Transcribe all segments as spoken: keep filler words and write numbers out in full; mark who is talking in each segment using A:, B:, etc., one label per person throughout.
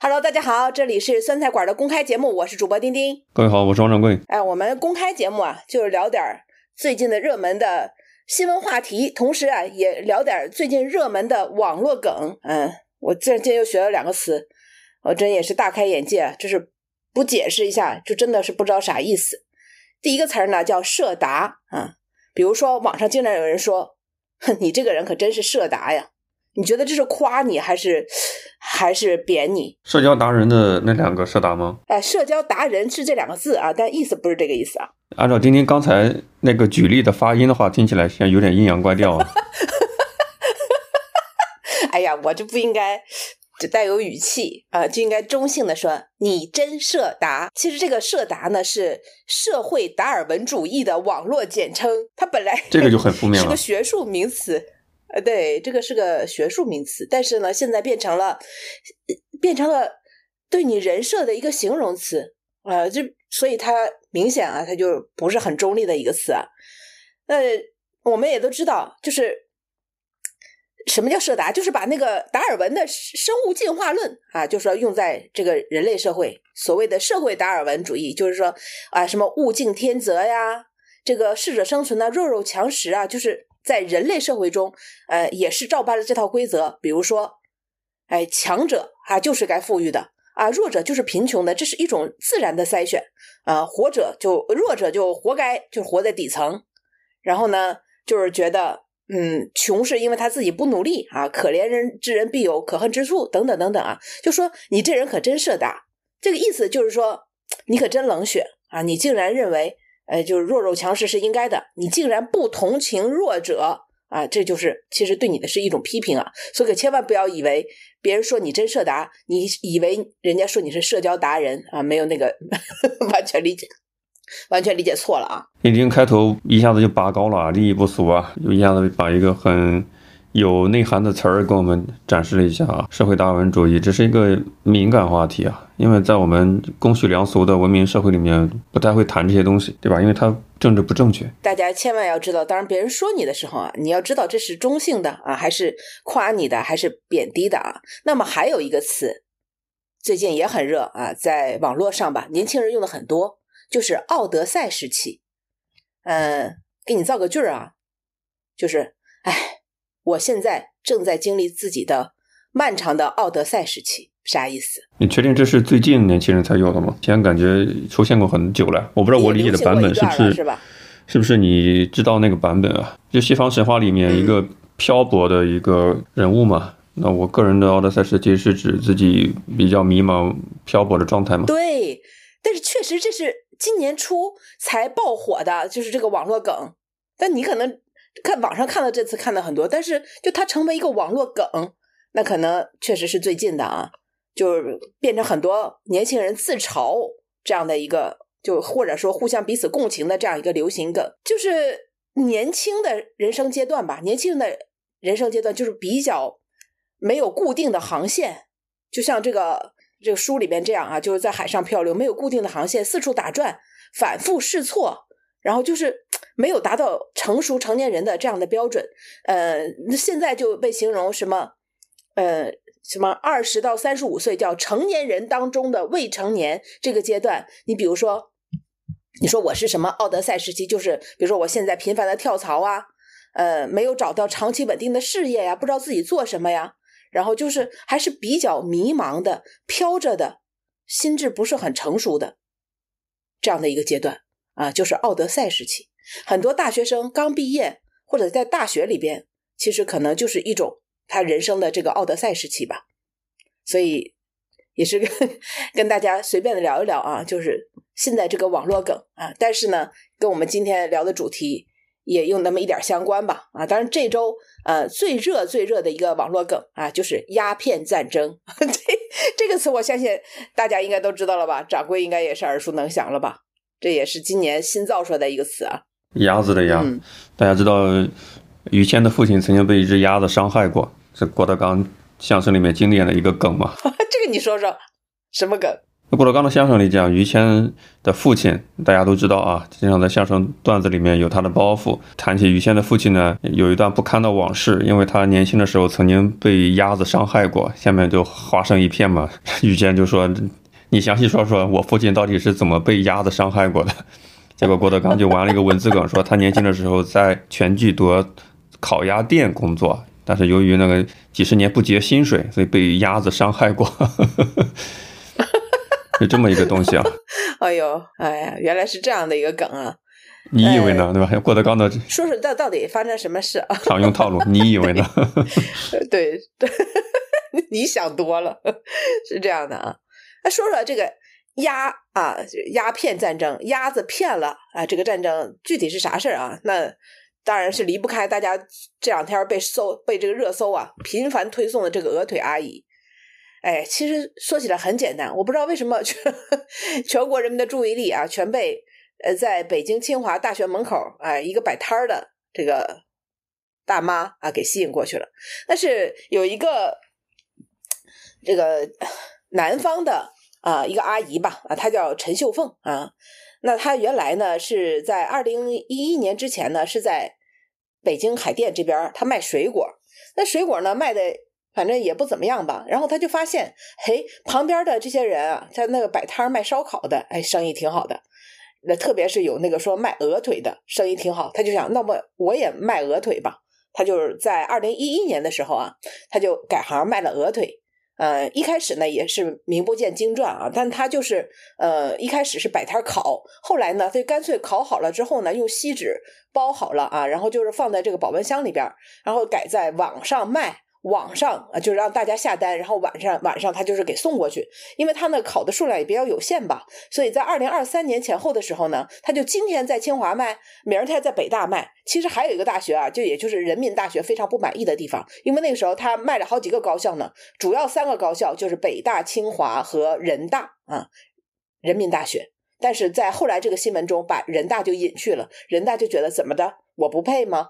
A: Hello， 大家好，这里是酸菜馆的公开节目，我是主播丁丁。
B: 各位好，我是王掌柜。
A: 哎，我们公开节目啊，就是聊点最近的热门的新闻话题，同时啊，也聊点最近热门的网络梗。嗯，我这今天又学了两个词，我真也是大开眼界，就是不解释一下，就真的是不知道啥意思。第一个词儿呢叫社达啊，比如说网上经常有人说，哼，你这个人可真是社达呀。你觉得这是夸你还是还是贬你？
B: 社交达人的那两个社达吗？
A: 哎，社交达人是这两个字啊，但意思不是这个意思啊。
B: 按照丁丁刚才那个举例的发音的话，听起来像有点阴阳怪调啊。
A: 哎呀，我就不应该只带有语气啊、呃，就应该中性的说你真社达。其实这个社达呢是社会达尔文主义的网络简称，它本来
B: 这个就很负面了，
A: 是个学术名词。呃，对，这个是个学术名词，但是呢，现在变成了变成了对你人设的一个形容词啊、呃，就所以它明显啊，它就不是很中立的一个词啊。呃，我们也都知道，就是什么叫社达，就是把那个达尔文的生物进化论啊，就是说用在这个人类社会，所谓的社会达尔文主义，就是说啊，什么物竞天择呀，这个适者生存啊，弱肉强食啊，就是在人类社会中，呃，也是照搬了这套规则。比如说，哎，强者啊就是该富裕的啊，弱者就是贫穷的，这是一种自然的筛选啊。活者就弱者就活该，就活在底层。然后呢，就是觉得，嗯，穷是因为他自己不努力啊，可怜人之人必有可恨之处，等等等等啊。就说你这人可真社达，这个意思就是说你可真冷血啊，你竟然认为。呃，就是弱肉强食是应该的，你竟然不同情弱者啊，这就是其实对你的是一种批评啊，所以千万不要以为别人说你真社达，你以为人家说你是社交达人啊，没有那个完全理解，完全理解错了啊。
B: 丁丁开头一下子就拔高了啊，立意不俗啊，就一下子把一个很有内涵的词儿给我们展示了一下啊，社会达尔文主义，这是一个敏感话题啊，因为在我们公序良俗的文明社会里面不太会谈这些东西，对吧？因为它政治不正确。
A: 大家千万要知道，当然别人说你的时候啊，你要知道这是中性的啊，还是夸你的，还是贬低的啊。那么还有一个词，最近也很热啊，在网络上吧，年轻人用的很多，就是奥德赛时期。嗯，给你造个句儿啊，就是哎。我现在正在经历自己的漫长的奥德赛时期，啥意思？
B: 你确定这是最近年轻人才有的吗？现在感觉出现过很久了，我不知道我理解的版本是不是
A: 是吧？
B: 是不是你知道那个版本啊？就西方神话里面一个漂泊的一个人物嘛。嗯、那我个人的奥德赛时期是指自己比较迷茫漂泊的状态吗？
A: 对，但是确实这是今年初才爆火的，就是这个网络梗，但你可能看网上看到这次看到很多，但是就它成为一个网络梗，那可能确实是最近的啊，就是变成很多年轻人自嘲这样的一个，就或者说互相彼此共情的这样一个流行梗。就是年轻的人生阶段吧，年轻的人生阶段就是比较没有固定的航线，就像这个这个书里边这样啊，就是在海上漂流，没有固定的航线，四处打转，反复试错，然后就是没有达到成熟成年人的这样的标准。呃，现在就被形容什么呃什么二十到三十五岁叫成年人当中的未成年这个阶段。你比如说你说我是什么奥德赛时期，就是比如说我现在频繁的跳槽啊，呃没有找到长期稳定的事业呀，不知道自己做什么呀，然后就是还是比较迷茫的，飘着的，心智不是很成熟的这样的一个阶段啊，就是奥德赛时期。很多大学生刚毕业或者在大学里边，其实可能就是一种他人生的这个奥德赛时期吧。所以也是跟跟大家随便的聊一聊啊，就是现在这个网络梗啊，但是呢跟我们今天聊的主题也有那么一点相关吧啊。当然这周呃最热最热的一个网络梗啊，就是鸦片战争这这个词我相信大家应该都知道了吧，掌柜应该也是耳熟能详了吧，这也是今年新造出来的一个词啊。
B: 鸭子的鸭、
A: 嗯、
B: 大家知道于谦的父亲曾经被一只鸭子伤害过，是郭德纲相声里面经典的一个梗嘛。
A: 这个你说说什么梗？
B: 郭德纲的相声里讲，于谦的父亲大家都知道啊，经常在相声段子里面有他的包袱。谈起于谦的父亲呢，有一段不堪的往事，因为他年轻的时候曾经被鸭子伤害过，下面就划成一片嘛。于谦就说：“你详细说说我父亲到底是怎么被鸭子伤害过的。”结果郭德纲就玩了一个文字梗，说他年轻的时候在全聚德烤鸭店工作，但是由于那个几十年不结薪水，所以被鸭子伤害过。是这么一个东西啊！
A: 哎呦，哎呀，原来是这样的一个梗啊！
B: 你以为呢？呃、对吧？郭德纲的
A: 说说到到底发生什么事啊？
B: 常用套路，你以为呢？
A: 对对，你想多了，是这样的啊。那说说这个鸦啊，鸦片战争，鸭子骗了啊，这个战争具体是啥事儿啊？那当然是离不开大家这两天被搜被这个热搜啊频繁推送的这个鹅腿阿姨。哎，其实说起来很简单，我不知道为什么全全国人民的注意力啊，全被呃在北京清华大学门口啊、呃、一个摆摊的这个大妈啊给吸引过去了。但是有一个这个南方的啊、呃、一个阿姨吧啊，她叫陈秀凤啊。那她原来呢是在二零一一年之前呢是在北京海淀这边，她卖水果。那水果呢卖的反正也不怎么样吧，然后他就发现，嘿，旁边的这些人啊，在那个摆摊卖烧烤的，哎，生意挺好的。那特别是有那个说卖鹅腿的，生意挺好。他就想，那么我也卖鹅腿吧。他就是在二零一一年的时候啊，他就改行卖了鹅腿。呃，一开始呢也是名不见经传啊，但他就是呃一开始是摆摊烤，后来呢他就干脆烤好了之后呢，用锡纸包好了啊，然后就是放在这个保温箱里边，然后改在网上卖。网上啊，就让大家下单，然后晚上晚上他就是给送过去，因为他那烤的数量也比较有限吧，所以在二零二三年前后的时候呢，他就今天在清华卖，明儿他在北大卖。其实还有一个大学啊，就也就是人民大学非常不满意的地方，因为那个时候他卖了好几个高校呢，主要三个高校就是北大、清华和人大啊，人民大学。但是在后来这个新闻中把人大就隐去了，人大就觉得怎么的，我不配吗？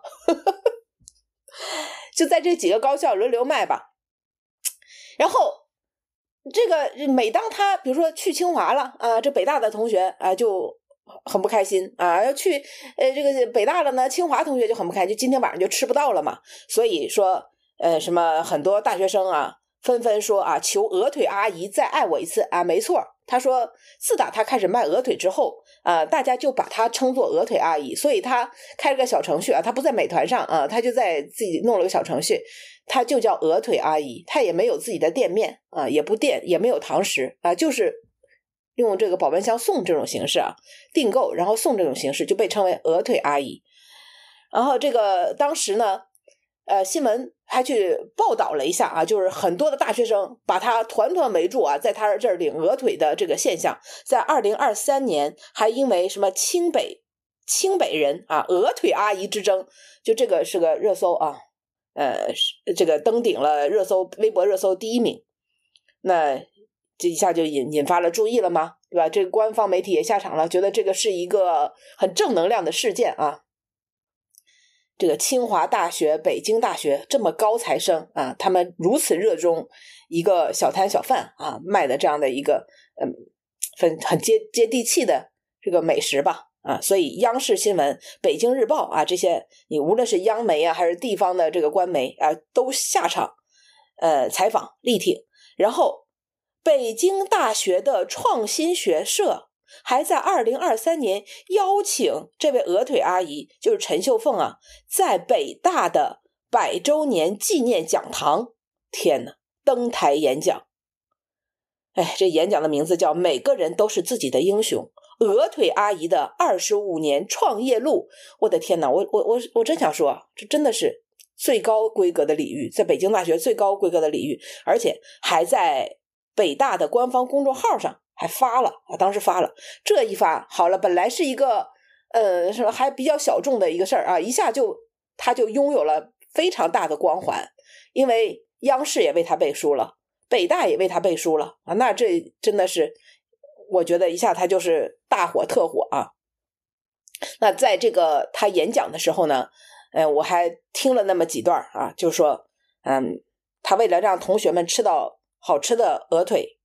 A: 就在这几个高校轮流卖吧。然后这个每当他比如说去清华了啊，这北大的同学啊就很不开心啊，要去呃这个北大了呢，清华同学就很不开心，就今天晚上就吃不到了嘛。所以说呃什么很多大学生啊纷纷说啊，求鹅腿阿姨再爱我一次啊。没错，他说自打他开始卖鹅腿之后啊，大家就把他称作鹅腿阿姨，所以他开了个小程序啊，他不在美团上啊，他就在自己弄了个小程序，他就叫鹅腿阿姨。他也没有自己的店面啊，也不店也没有堂食啊，就是用这个保温箱送这种形式啊，订购然后送这种形式就被称为鹅腿阿姨。然后这个当时呢呃，新闻还去报道了一下啊，就是很多的大学生把他团团围住啊，在他这儿领鹅腿的这个现象，在二零二三年还因为什么清北清北人啊鹅腿阿姨之争，就这个是个热搜啊，呃，这个登顶了热搜微博热搜第一名，那这一下就引引发了注意了吗？对吧？这个官方媒体也下场了，觉得这个是一个很正能量的事件啊。这个清华大学、北京大学这么高材生啊，他们如此热衷一个小摊小贩啊卖的这样的一个嗯很很接接地气的这个美食吧啊，所以央视新闻、北京日报啊这些，你无论是央媒啊还是地方的这个官媒啊，都下场呃采访力挺。然后北京大学的创新学社还在二零二三年邀请这位鹅腿阿姨，就是陈秀凤啊，在北大的百周年纪念讲堂，天哪，登台演讲。哎，这演讲的名字叫《每个人都是自己的英雄》，鹅腿阿姨的二十五年创业路。我的天哪，我我我我真想说，这真的是最高规格的礼遇，在北京大学最高规格的礼遇，而且还在北大的官方公众号上还发了啊，当时发了，这一发好了，本来是一个呃什么还比较小众的一个事儿啊，一下就他就拥有了非常大的光环，因为央视也为他背书了，北大也为他背书了啊，那这真的是我觉得一下他就是大火特火啊。那在这个他演讲的时候呢，呃，我还听了那么几段啊，就是说，嗯，他为了让同学们吃到好吃的鹅腿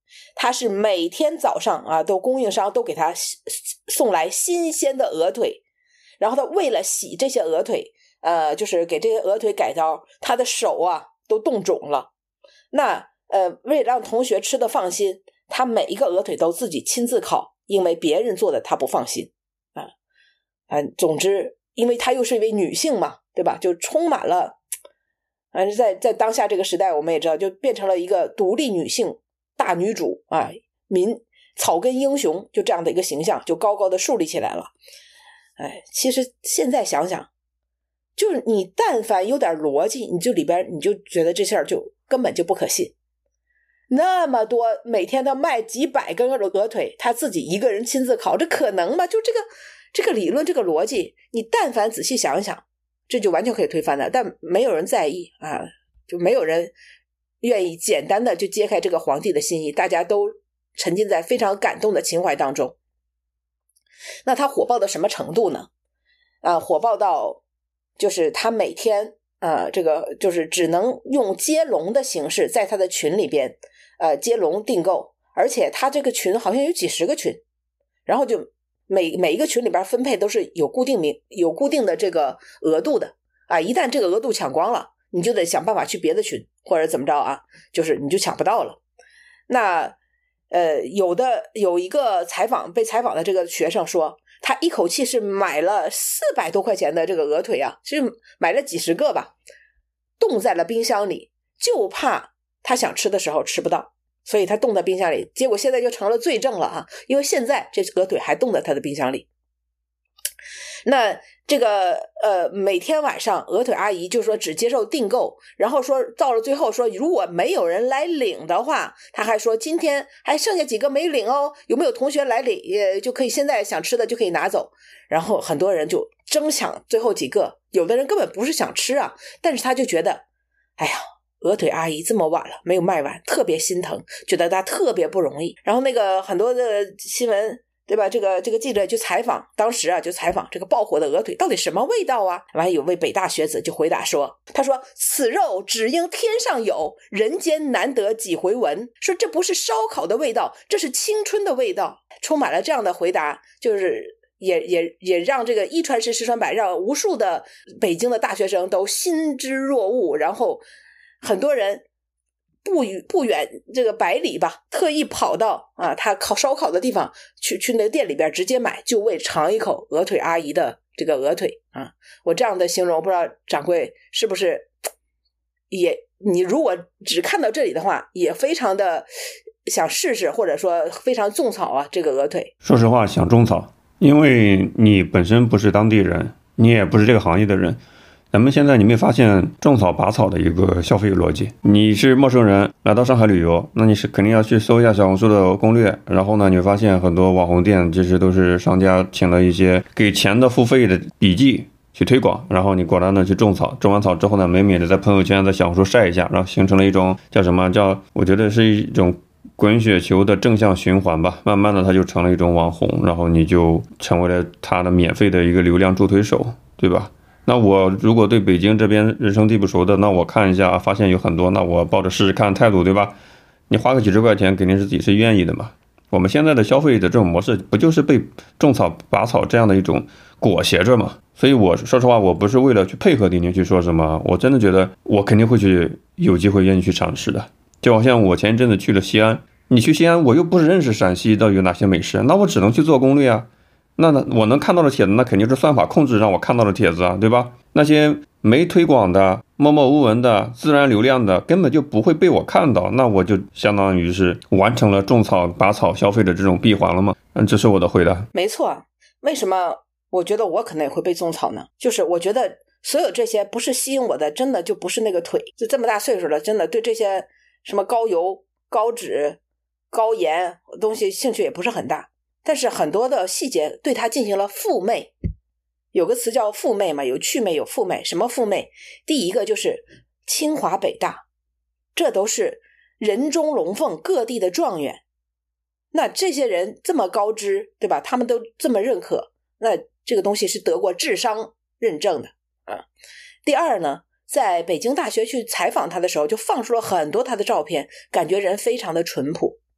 A: 他是每天早上啊，都供应商都给他送来新鲜的鹅腿，然后他为了洗这些鹅腿，呃，就是给这些鹅腿改刀，他的手啊都冻肿了。那呃，为了让同学吃的放心，他每一个鹅腿都自己亲自烤，因为别人做的他不放心啊。啊，总之，因为她又是一位女性嘛，对吧？就充满了，啊，在在当下这个时代，我们也知道，就变成了一个独立女性大女主啊，民草根英雄，就这样的一个形象，就高高的树立起来了。哎，其实现在想想，就是你但凡有点逻辑，你就里边你就觉得这事儿就根本就不可信。那么多每天他卖几百根鹅腿，他自己一个人亲自烤，这可能吗？就这个这个理论，这个逻辑，你但凡仔细想一想，这就完全可以推翻的。但没有人在意啊，就没有人愿意简单的就揭开这个皇帝的心意，大家都沉浸在非常感动的情怀当中。那他火爆到什么程度呢？啊，火爆到就是他每天呃，这个就是只能用接龙的形式在他的群里边呃接龙订购，而且他这个群好像有几十个群，然后就每每一个群里边分配都是有固定名有固定的这个额度的啊，一旦这个额度抢光了，你就得想办法去别的群或者怎么着啊，就是你就抢不到了。那呃，有的有一个采访被采访的这个学生说，他一口气是买了四百多块钱的这个鹅腿啊，是买了几十个吧，冻在了冰箱里，就怕他想吃的时候吃不到，所以他冻在冰箱里，结果现在就成了罪证了啊，因为现在这鹅腿还冻在他的冰箱里。那这个呃，每天晚上鹅腿阿姨就说只接受订购，然后说到了最后说如果没有人来领的话，他还说今天还剩下几个没领哦，有没有同学来领也就可以，现在想吃的就可以拿走。然后很多人就争抢最后几个，有的人根本不是想吃啊，但是他就觉得哎呀，鹅腿阿姨这么晚了没有卖完，特别心疼，觉得她特别不容易。然后那个很多的新闻对吧，这个这个记者就采访，当时啊就采访这个爆火的鹅腿到底什么味道啊。完有位北大学子就回答说，他说此肉只应天上有，人间难得几回闻，说这不是烧烤的味道，这是青春的味道。充满了这样的回答，就是也也也让这个一传十十传百，让无数的北京的大学生都心知若鹜，然后很多人不远不远这个百里吧，特意跑到啊他烤烧烤的地方去去那个店里边直接买，就为尝一口鹅腿阿姨的这个鹅腿啊。我这样的形容，不知道掌柜是不是也，你如果只看到这里的话，也非常的想试试，或者说非常种草啊这个鹅腿。
B: 说实话，想种草，因为你本身不是当地人，你也不是这个行业的人。咱们现在你没发现种草拔草的一个消费逻辑？你是陌生人来到上海旅游，那你是肯定要去搜一下小红书的攻略，然后呢，你会发现很多网红店其实都是商家请了一些给钱的付费的笔记去推广，然后你果断的去种草，种完草之后呢，美美的在朋友圈在小红书晒一下，然后形成了一种叫什么叫，我觉得是一种滚雪球的正向循环吧，慢慢的它就成了一种网红，然后你就成为了他的免费的一个流量助推手，对吧？那我如果对北京这边人生地不熟的，那我看一下发现有很多，那我抱着试试看态度，对吧？你花个几十块钱肯定是自己是愿意的嘛。我们现在的消费的这种模式不就是被种草拔草这样的一种裹挟着嘛？所以我说实话，我不是为了去配合你你去说什么，我真的觉得我肯定会去有机会愿意去尝试的。就好像我前一阵子去了西安，你去西安我又不是认识陕西到底有哪些美食，那我只能去做攻略啊。那我能看到的帖子，那肯定是算法控制让我看到的帖子啊，对吧？那些没推广的、默默无闻的、自然流量的，根本就不会被我看到，那我就相当于是完成了种草拔草消费的这种闭环了吗？嗯，这是我的回答。
A: 没错，为什么我觉得我可能也会被种草呢？就是我觉得所有这些不是吸引我的，真的就不是那个腿，就这么大岁数了，真的对这些什么高油、高脂、高盐东西兴趣也不是很大。但是很多的细节对它进行了复媚，有个词叫复媚嘛，有趣媚有复媚。什么复媚？第一个就是清华北大，这都是人中龙凤各地的状元，那这些人这么高知，对吧？他们都这么认可，那这个东西是得过智商认证的啊。第二呢，在北京大学去采访他的时候，就放出了很多他的照片，感觉人非常的淳朴。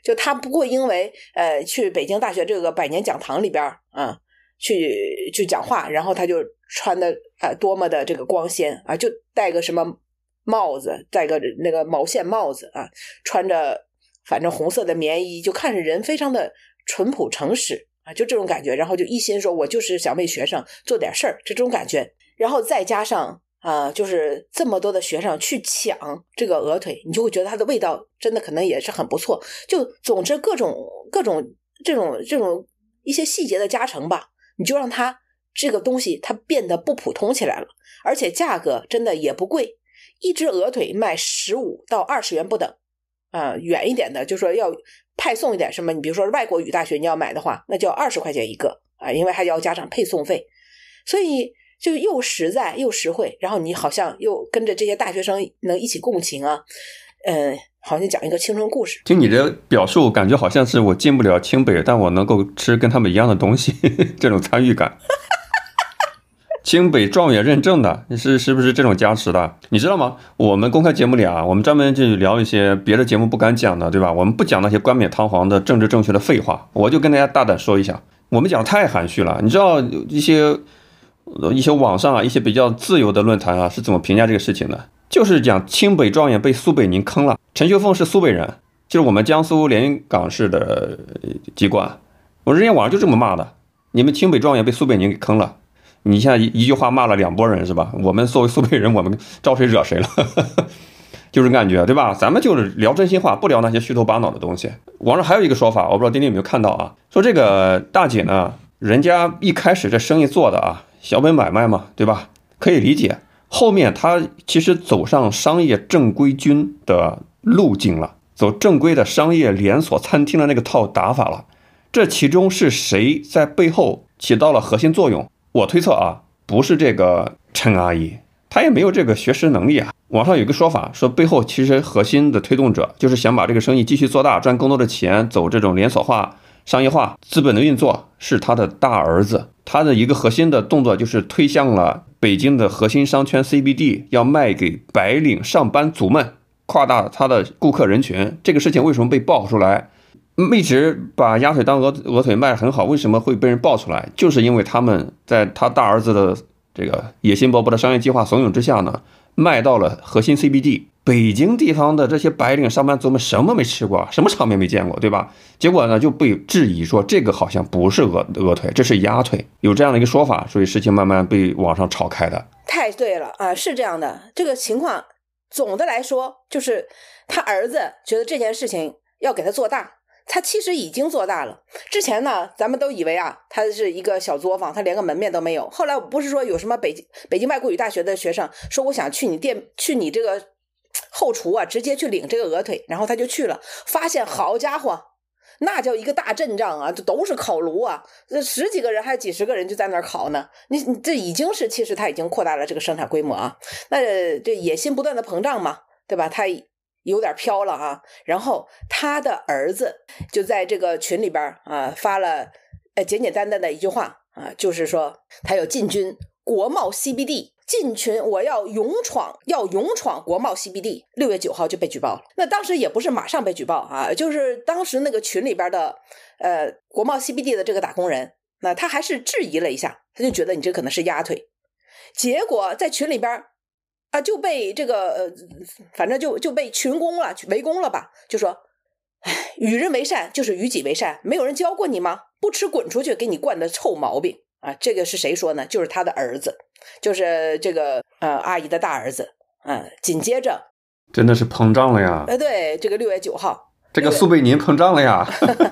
A: 就他不会因为呃去北京大学这个百年讲堂里边啊、嗯、去去讲话，然后他就穿的呃多么的这个光鲜啊，就戴个什么帽子，戴个那个毛线帽子啊，穿着反正红色的棉衣，就看着人非常的淳朴诚实啊，就这种感觉。然后就一心说我就是想为学生做点事儿，这种感觉。然后再加上啊、呃，就是这么多的学生去抢这个鹅腿，你就会觉得它的味道真的可能也是很不错。就总之各种各种这种这种一些细节的加成吧，你就让它这个东西它变得不普通起来了，而且价格真的也不贵，一只鹅腿卖十五到二十元不等。啊、呃，远一点的就说要派送一点什么，你比如说外国语大学你要买的话，那就要二十块钱一个啊、呃，因为还要加上配送费，所以就又实在又实惠，然后你好像又跟着这些大学生能一起共情啊，嗯、呃，好像讲一个青春故事。
B: 听你的表述，感觉好像是我进不了清北，但我能够吃跟他们一样的东西，这种参与感。清北状元认证的是是不是这种加持的？你知道吗？我们公开节目里啊，我们专门就聊一些别的节目不敢讲的，对吧？我们不讲那些冠冕堂皇的政治正确的废话，我就跟大家大胆说一下，我们讲太含蓄了。你知道一些一些网上啊，一些比较自由的论坛啊，是怎么评价这个事情的？就是讲清北状元被苏北宁坑了。陈秀凤是苏北人，就是我们江苏连云港市的籍贯。我人家网上就这么骂的，你们清北状元被苏北宁给坑了。你现在一句话骂了两拨人是吧？我们作为苏北人，我们招谁惹谁了？就是感觉对吧？咱们就是聊真心话，不聊那些虚头巴脑的东西。网上还有一个说法，我不知道丁丁有没有看到啊？说这个大姐呢，人家一开始这生意做的啊，小本买卖嘛，对吧？可以理解。后面她其实走上商业正规军的路径了，走正规的商业连锁餐厅的那个套打法了。这其中是谁在背后起到了核心作用？我推测啊，不是这个陈阿姨，她也没有这个学识能力啊。网上有一个说法，说背后其实核心的推动者就是想把这个生意继续做大，赚更多的钱，走这种连锁化、商业化、资本的运作，是他的大儿子。他的一个核心的动作就是推向了北京的核心商圈 C B D， 要卖给白领上班族们，扩大他的顾客人群。这个事情为什么被爆出来？一直把鸭腿当鹅鹅腿卖得很好，为什么会被人爆出来？就是因为他们在他大儿子的这个野心勃勃的商业计划怂恿之下呢，卖到了核心 C B D。北京地方的这些白领上班族们什么没吃过，什么场面没见过，对吧？结果呢就被质疑说这个好像不是鹅鹅腿，这是鸭腿，有这样的一个说法，所以事情慢慢被网上炒开的。
A: 太对了啊，是这样的。这个情况总的来说就是他儿子觉得这件事情要给他做大。他其实已经做大了。之前呢，咱们都以为啊，他是一个小作坊，他连个门面都没有。后来不是说有什么北京北京外国语大学的学生说我想去你店，去你这个后厨啊，直接去领这个鹅腿，然后他就去了，发现好家伙，那叫一个大阵仗啊，都是烤炉啊，这十几个人还有几十个人就在那儿烤呢。你你这已经是，其实他已经扩大了这个生产规模啊。那这野心不断的膨胀嘛，对吧？他有点飘了啊，然后他的儿子就在这个群里边啊发了呃简简单单的一句话啊，就是说他要进军国贸 C B D， 进群我要勇闯，要勇闯国贸 C B D。 六月九号就被举报了。那当时也不是马上被举报啊，就是当时那个群里边的呃国贸 C B D 的这个打工人，那他还是质疑了一下，他就觉得你这可能是鸭腿。结果在群里边啊，就被这个呃，反正就就被群攻了，围攻了吧？就说，哎，与人为善就是与己为善，没有人教过你吗？不吃滚出去，给你惯的臭毛病啊！这个是谁说呢？就是他的儿子，就是这个呃阿姨的大儿子。嗯、呃，紧接着，
B: 真的是膨胀了呀！
A: 哎，对，这个六月九号，
B: 这个苏北宁膨胀了呀！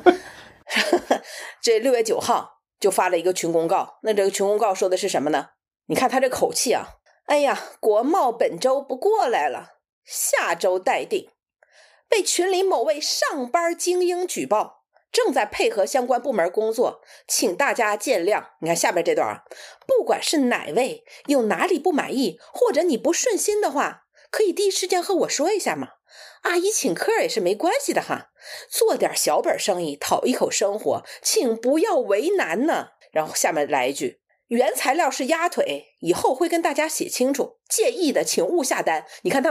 A: 这六月九号就发了一个群公告，那这个群公告说的是什么呢？你看他这口气啊！哎呀，国贸本周不过来了，下周待定。被群里某位上班精英举报，正在配合相关部门工作，请大家见谅。你看下边这段啊，不管是哪位有哪里不满意，或者你不顺心的话，可以第一时间和我说一下嘛。阿姨请客也是没关系的哈，做点小本生意，讨一口生活，请不要为难呢。然后下面来一句，原材料是鸭腿，以后会跟大家写清楚，介意的请勿下单。你看他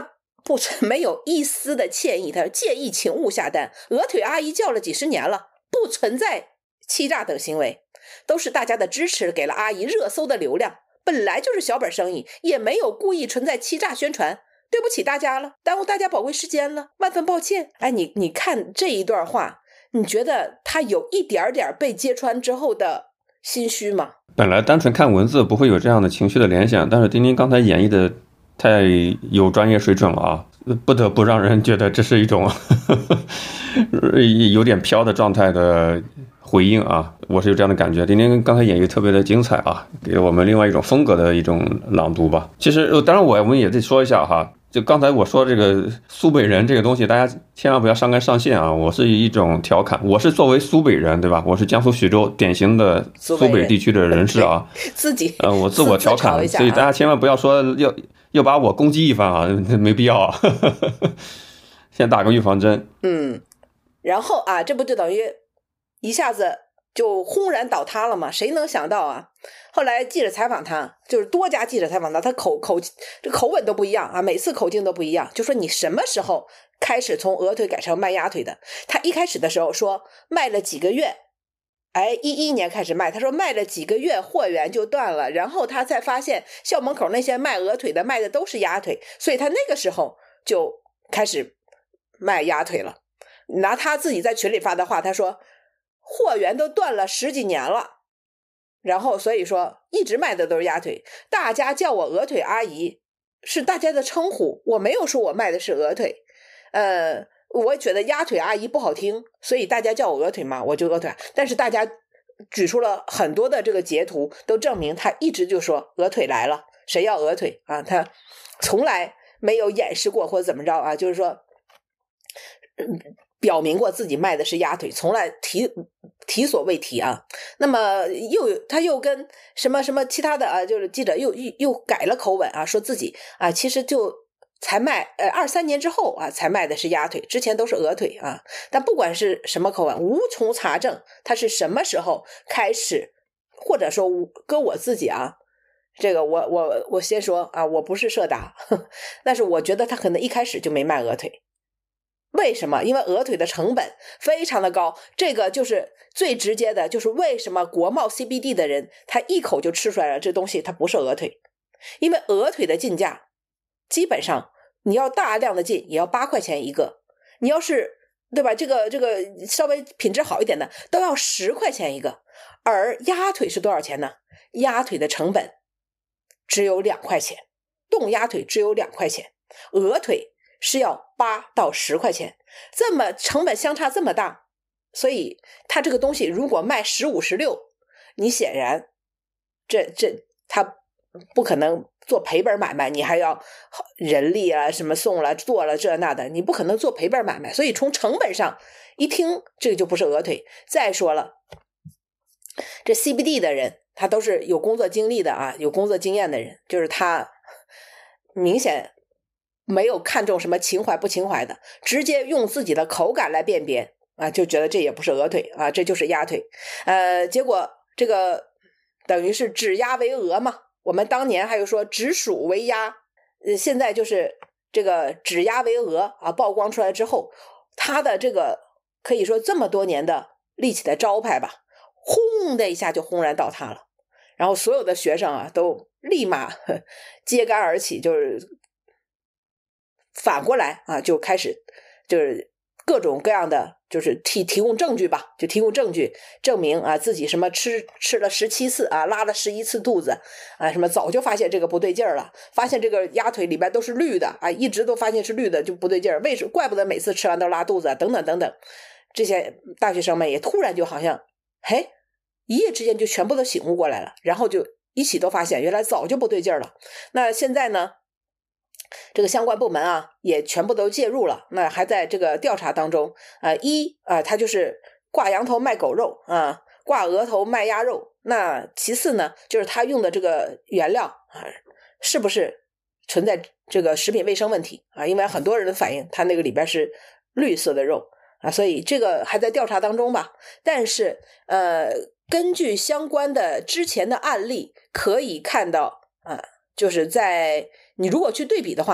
A: 不没有一丝的歉意，他说建议请勿下单，鹅腿阿姨叫了几十年了，不存在欺诈等行为，都是大家的支持给了阿姨热搜的流量，本来就是小本生意，也没有故意存在欺诈宣传，对不起大家了，耽误大家宝贵时间了，万分抱歉。哎，你你看这一段话，你觉得他有一点点被揭穿之后的心虚吗？
B: 本来单纯看文字不会有这样的情绪的联想，但是丁丁刚才演绎的太有专业水准了啊，不得不让人觉得这是一种呵呵有点飘的状态的回应啊，我是有这样的感觉。丁丁刚才演绎特别的精彩啊，给我们另外一种风格的一种朗读吧。其实当然我我们也得说一下哈，就刚才我说这个苏北人这个东西，大家千万不要上纲上线啊！我是一种调侃，我是作为苏北人，对吧？我是江苏徐州典型的苏北地区的人士啊，
A: 自己
B: 呃，我自我调侃，
A: 啊、
B: 所以大家千万不要说要要把我攻击一番啊，没必要啊。先打个预防针。
A: 嗯，然后啊，这不就等于一下子就轰然倒塌了嘛？谁能想到啊？后来记者采访他，就是多家记者采访他，他口口这口吻都不一样啊，每次口径都不一样，就说你什么时候开始从鹅腿改成卖鸭腿的？他一开始的时候说卖了几个月，哎，一一年开始卖，他说卖了几个月货源就断了，然后他才发现校门口那些卖鹅腿的卖的都是鸭腿，所以他那个时候就开始卖鸭腿了。拿他自己在群里发的话，他说货源都断了十几年了，然后所以说一直卖的都是鸭腿，大家叫我鹅腿阿姨是大家的称呼，我没有说我卖的是鹅腿，呃，我觉得鸭腿阿姨不好听，所以大家叫我鹅腿嘛，我就鹅腿。但是大家举出了很多的这个截图，都证明他一直就说鹅腿来了，谁要鹅腿啊？他从来没有掩饰过或者怎么着啊，就是说，嗯。表明过自己卖的是鸭腿，从来提提所未提啊。那么又他又跟什么什么其他的啊，就是记者又又又改了口吻啊，说自己啊其实就才卖呃二三年之后啊才卖的是鸭腿，之前都是鹅腿啊。但不管是什么口吻，无从查证他是什么时候开始，或者说搁我自己啊。这个我我我先说啊，我不是社达，但是我觉得他可能一开始就没卖鹅腿。为什么？因为鹅腿的成本非常的高，这个就是最直接的，就是为什么国贸 C B D 的人他一口就吃出来了这东西它不是鹅腿，因为鹅腿的进价基本上你要大量的进也要八块钱一个，你要是对吧，这个这个稍微品质好一点的都要十块钱一个，而鸭腿是多少钱呢？鸭腿的成本只有两块钱，冻鸭腿只有两块钱，鹅腿是要八到十块钱，这么成本相差这么大，所以它这个东西如果卖十五十六，你显然这这它不可能做赔本买卖，你还要人力啊什么送了做了这那的，你不可能做赔本买卖，所以从成本上一听这个就不是鹅腿。再说了，这 C B D 的人他都是有工作经历的啊，有工作经验的人，就是他明显没有看重什么情怀不情怀的，直接用自己的口感来辨别啊，就觉得这也不是鹅腿啊，这就是鸭腿。呃，结果这个等于是指鸭为鹅嘛。我们当年还有说指鼠为鸭，呃，现在就是这个指鸭为鹅啊，曝光出来之后，他的这个可以说这么多年的立起的招牌吧，轰的一下就轰然倒塌了。然后所有的学生啊，都立马揭竿而起，就是反过来啊，就开始就是各种各样的，就是提提供证据吧，就提供证据证明啊自己什么吃吃了十七次啊，拉了十一次肚子啊，什么早就发现这个不对劲儿了，发现这个鸭腿里边都是绿的啊，一直都发现是绿的就不对劲儿，为什么？怪不得每次吃完都拉肚子啊，等等等等。这些大学生们也突然就好像，嘿，一夜之间就全部都醒悟过来了，然后就一起都发现原来早就不对劲儿了。那现在呢？这个相关部门啊，也全部都介入了，那还在这个调查当中。呃，一啊、呃，他就是挂羊头卖狗肉啊，挂鹅头卖鸭肉。那其次呢，就是他用的这个原料啊，是不是存在这个食品卫生问题啊？因为很多人的反映，他那个里边是绿色的肉啊，所以这个还在调查当中吧。但是呃，根据相关的之前的案例，可以看到啊。就是在你如果去对比的话，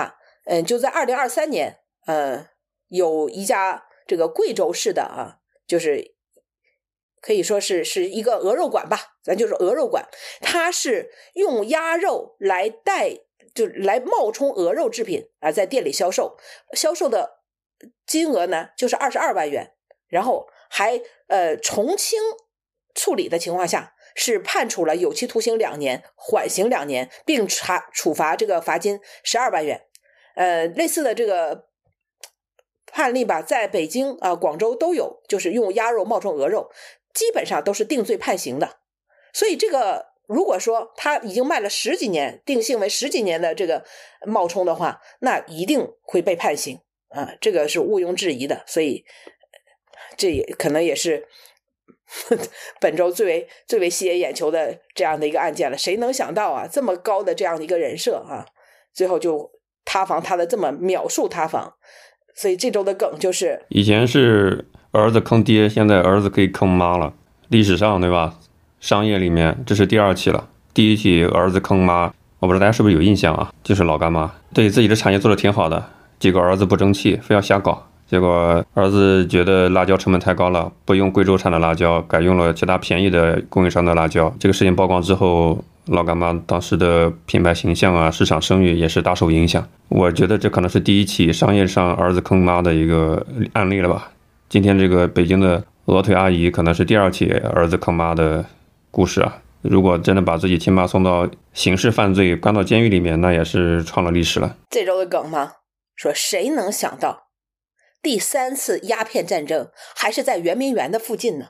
A: 嗯，就在二零二三年，呃，有一家这个贵州市的啊，就是可以说是是一个鹅肉馆吧，咱就是鹅肉馆，它是用鸭肉来代，就来冒充鹅肉制品啊，在店里销售，销售的金额呢就是二十二万元，然后还呃从轻处理的情况下，是判处了有期徒刑两年，缓刑两年，并查处罚这个罚金十二万元。呃，类似的这个判例吧，在北京啊、呃、广州都有，就是用鸭肉冒充鹅肉，基本上都是定罪判刑的。所以这个如果说他已经卖了十几年，定性为十几年的这个冒充的话，那一定会被判刑啊，这个是毋庸置疑的。所以这也可能也是本周最为最为吸引眼球的这样的一个案件了。谁能想到啊，这么高的这样的一个人设啊，最后就塌房塌的这么秒数塌房。所以这周的梗就是
B: 以前是儿子坑爹，现在儿子可以坑妈了。历史上对吧，商业里面这是第二起了，第一起儿子坑妈，我不知道大家是不是有印象啊，就是老干妈对自己的产业做得挺好的，结果儿子不争气，非要瞎搞，结果儿子觉得辣椒成本太高了，不用贵州产的辣椒，改用了其他便宜的供应商的辣椒。这个事情曝光之后，老干妈当时的品牌形象啊，市场声誉也是大受影响。我觉得这可能是第一起商业上儿子坑妈的一个案例了吧。今天这个北京的鹅腿阿姨可能是第二起儿子坑妈的故事啊。如果真的把自己亲妈送到刑事犯罪关到监狱里面，那也是创了历史了。
A: 这周的梗吗？说谁能想到第三次鸦片战争还是在圆明园的附近呢？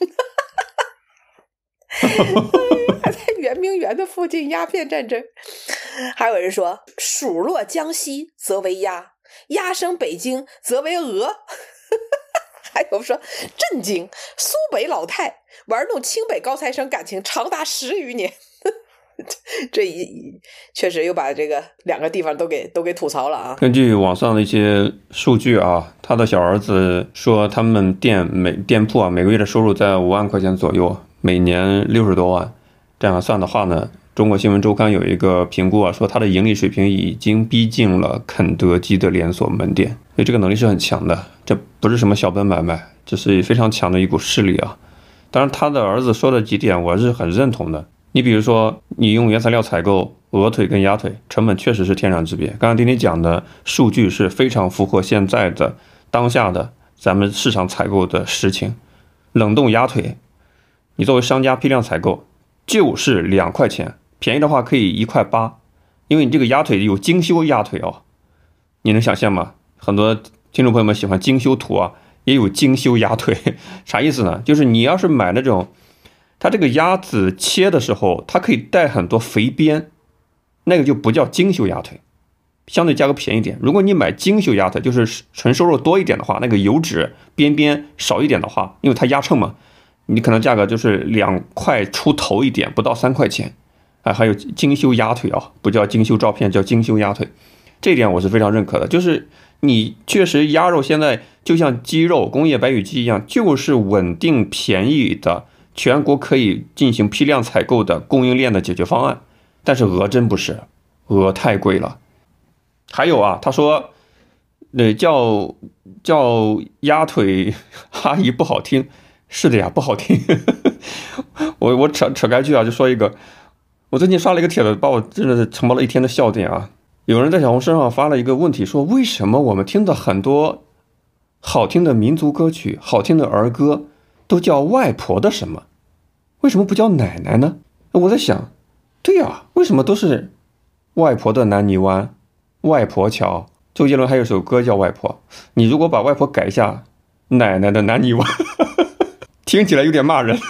A: 还在圆明园的附近，鸦片战争。还有人说蜀落江西则为鸭，鸭生北京则为鹅。还有说震惊苏北老太玩弄清北高材生感情长达十余年。这一确实又把这个两个地方都给都给吐槽了啊。
B: 根据网上的一些数据啊，他的小儿子说他们店每店铺啊每个月的收入在五万块钱左右，每年六十多万，这样算的话呢，中国新闻周刊有一个评估啊，说他的盈利水平已经逼近了肯德基的连锁门店，所以这个能力是很强的，这不是什么小本买卖，这是非常强的一股势力啊。当然他的儿子说的几点我是很认同的，你比如说你用原材料采购鹅腿跟鸭腿，成本确实是天壤之别。刚刚丁丁讲的数据是非常符合现在的当下的咱们市场采购的实情。冷冻鸭腿你作为商家批量采购就是两块钱，便宜的话可以一块八，因为你这个鸭腿有精修鸭腿哦，你能想象吗？很多听众朋友们喜欢精修图啊，也有精修鸭腿，啥意思呢？就是你要是买那种它这个鸭子切的时候它可以带很多肥边，那个就不叫精修鸭腿，相对价格便宜点。如果你买精修鸭腿，就是纯瘦肉多一点的话，那个油脂边边少一点的话，因为它压秤嘛，你可能价格就是两块出头一点，不到三块钱啊。还有精修鸭腿啊，不叫精修照片，叫精修鸭腿，这一点我是非常认可的。就是你确实鸭肉现在就像鸡肉、工业白羽鸡一样，就是稳定便宜的，全国可以进行批量采购的供应链的解决方案。但是鹅真不是，鹅太贵了。还有啊，他说，呃，叫叫鸭腿阿姨不好听。是的呀，不好听。我我扯扯开去啊，就说一个，我最近刷了一个帖子，把我真的是承包了一天的笑点啊。有人在小红书上发了一个问题，说为什么我们听的很多好听的民族歌曲、好听的儿歌都叫外婆的什么，为什么不叫奶奶呢？我在想，对呀，为什么都是外婆的南泥湾、外婆桥？周杰伦还有首歌叫外婆，你如果把外婆改一下，奶奶的南泥湾。听起来有点骂人。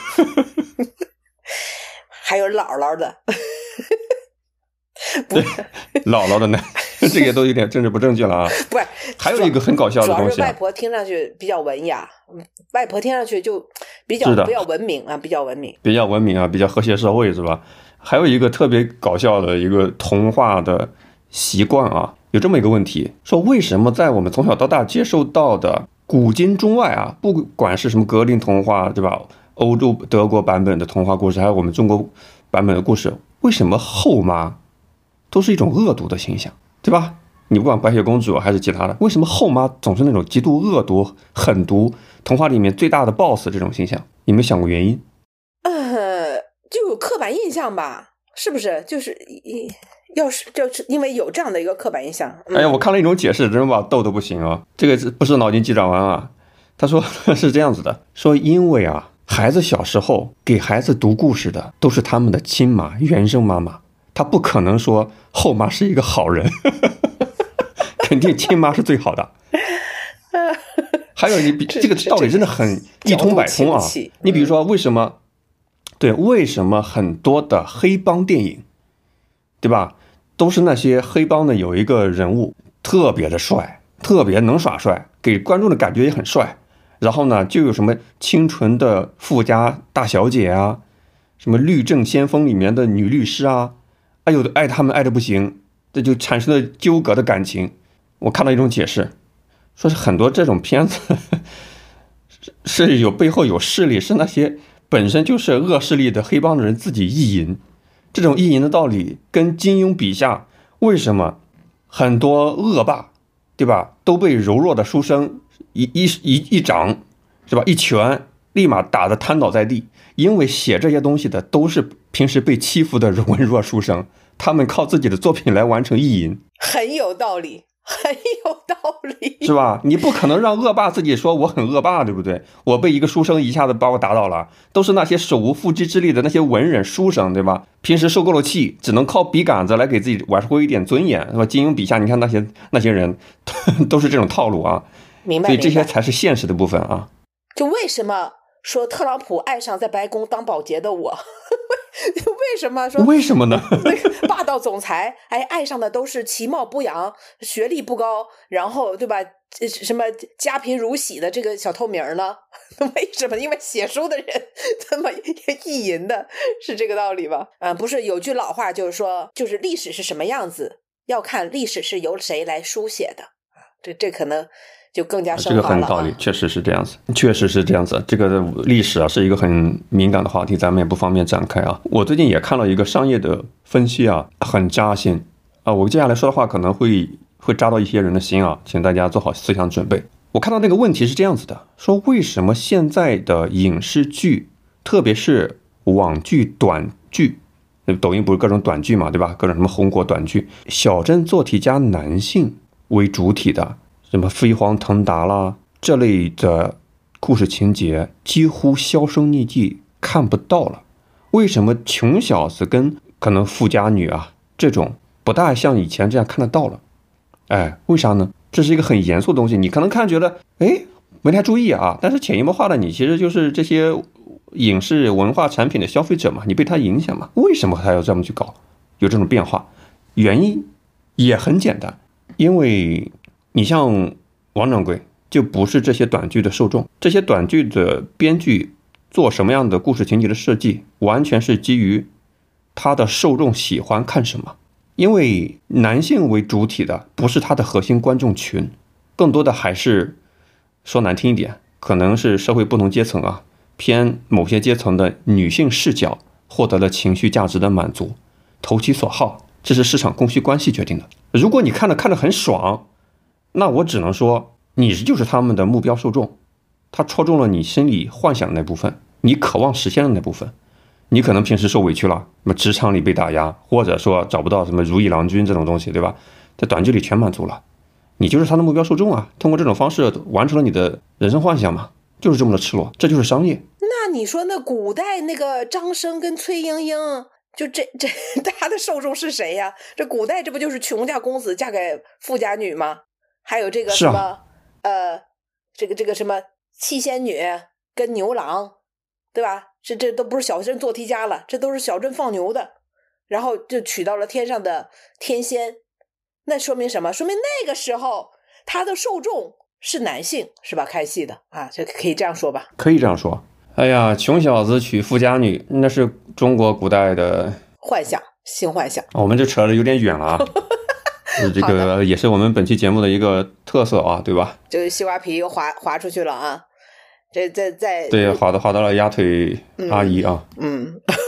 A: 还有姥姥的。
B: 对，姥姥的呢，这个都有点政治不正确了啊。
A: 不是，
B: 还有一个很搞笑的东西、啊，
A: 主要是外婆听上去比较文雅，外婆听上去就比较比较文明啊，比较文明，
B: 比较文明啊，比较和谐社会是吧？还有一个特别搞笑的一个童话的习惯啊，有这么一个问题，说为什么在我们从小到大接受到的古今中外啊，不管是什么格林童话，对吧？欧洲、德国版本的童话故事，还有我们中国版本的故事，为什么后妈都是一种恶毒的形象，对吧？ 你不管白雪公主还是其他的，为什么后妈总是那种极度恶毒、狠毒，童话里面最大的 boss 这种形象？你有没有想过原因？
A: 呃，就有刻板印象吧，是不是？就是要是就是因为有这样的一个刻板印象。嗯、
B: 哎呀，我看了一种解释，真把我逗得不行啊！这个不是脑筋急转弯啊。他说是这样子的，说因为啊，孩子小时候给孩子读故事的都是他们的亲妈、原生妈妈，他不可能说后妈是一个好人。肯定亲妈是最好的。还有你比这个道理真的很一通百通啊！你比如说为什么，对，为什么很多的黑帮电影，对吧，都是那些黑帮的有一个人物特别的帅，特别能耍帅，给观众的感觉也很帅。然后呢，就有什么清纯的富家大小姐啊，什么律政先锋里面的女律师啊，哎呦，爱他们爱的不行，这就产生了纠葛的感情。我看到一种解释，说是很多这种片子是有背后有势力，是那些本身就是恶势力的黑帮的人自己意淫。这种意淫的道理跟金庸笔下为什么很多恶霸，对吧，都被柔弱的书生一一一一掌，是吧，一拳立马打得瘫倒在地，因为写这些东西的都是平时被欺负的文弱书生，他们靠自己的作品来完成意淫。
A: 很有道理，很有道理，
B: 是吧？你不可能让恶霸自己说我很恶霸，对不对？我被一个书生一下子把我打倒了，都是那些手无缚鸡之力的那些文人书生，对吧？平时受够了气，只能靠笔杆子来给自己挽回一点尊严，是吧？金庸笔下，你看那些那些人都是这种套路啊。
A: 明白，
B: 所以这些才是现实的部分啊。
A: 就为什么说特朗普爱上在白宫当保洁的我？为什么说？
B: 为什么呢？
A: 霸道总裁，哎，爱上的都是其貌不扬、学历不高，然后对吧？什么家贫如洗的这个小透明呢？为什么？因为写书的人这么意淫的，是这个道理吧？嗯，不是有句老话就是说，就是历史是什么样子，要看历史是由谁来书写的。这这可能就更加深化了、啊。
B: 这个很道理，确实是这样子，确实是这样子。这个历史啊是一个很敏感的话题，咱们也不方便展开啊。我最近也看了一个商业的分析啊，很扎心啊。我接下来说的话可能会会扎到一些人的心啊，请大家做好思想准备。我看到那个问题是这样子的，说为什么现在的影视剧，特别是网剧、短剧，抖音不是各种短剧嘛，对吧？各种什么红果短剧，小镇做题家男性为主体的，什么飞黄腾达啦这类的故事情节几乎销声匿迹，看不到了。为什么穷小子跟可能富家女啊这种不大像以前这样看得到了？哎，为啥呢？这是一个很严肃的东西，你可能看觉得哎没太注意啊，但是潜移默化的你其实就是这些影视文化产品的消费者嘛，你被它影响嘛。为什么他要这么去搞？有这种变化，原因也很简单。因为你像王掌柜就不是这些短剧的受众，这些短剧的编剧做什么样的故事情节的设计，完全是基于他的受众喜欢看什么。因为男性为主体的不是他的核心观众群，更多的还是说难听一点，可能是社会不同阶层啊，偏某些阶层的女性视角获得了情绪价值的满足，投其所好，这是市场供需关系决定的。如果你看着看着很爽，那我只能说你就是他们的目标受众，他戳中了你心里幻想的那部分，你渴望实现的那部分。你可能平时受委屈了，什么职场里被打压，或者说找不到什么如意郎君这种东西，对吧？在短剧里全满足了，你就是他的目标受众啊，通过这种方式完成了你的人生幻想嘛，就是这么的赤裸，这就是商业。
A: 那你说那古代那个张生跟崔莺莺，就这这他的受众是谁呀？这古代这不就是穷家公子嫁给富家女吗？还有这个什么、啊、呃，这个这个什么七仙女跟牛郎，对吧？这这都不是小镇做题家了，这都是小镇放牛的，然后就娶到了天上的天仙。那说明什么？说明那个时候他的受众是男性，是吧？看戏的啊，就可以这样说吧？
B: 可以这样说。哎呀，穷小子娶富家女，那是中国古代的
A: 幻想，性幻想。
B: 我们这扯得有点远了啊。这个也是我们本期节目的一个特色啊，对吧？
A: 就是西瓜皮又滑滑出去了啊。这这在
B: 对，滑到滑到了鸭腿阿姨啊。
A: 嗯，嗯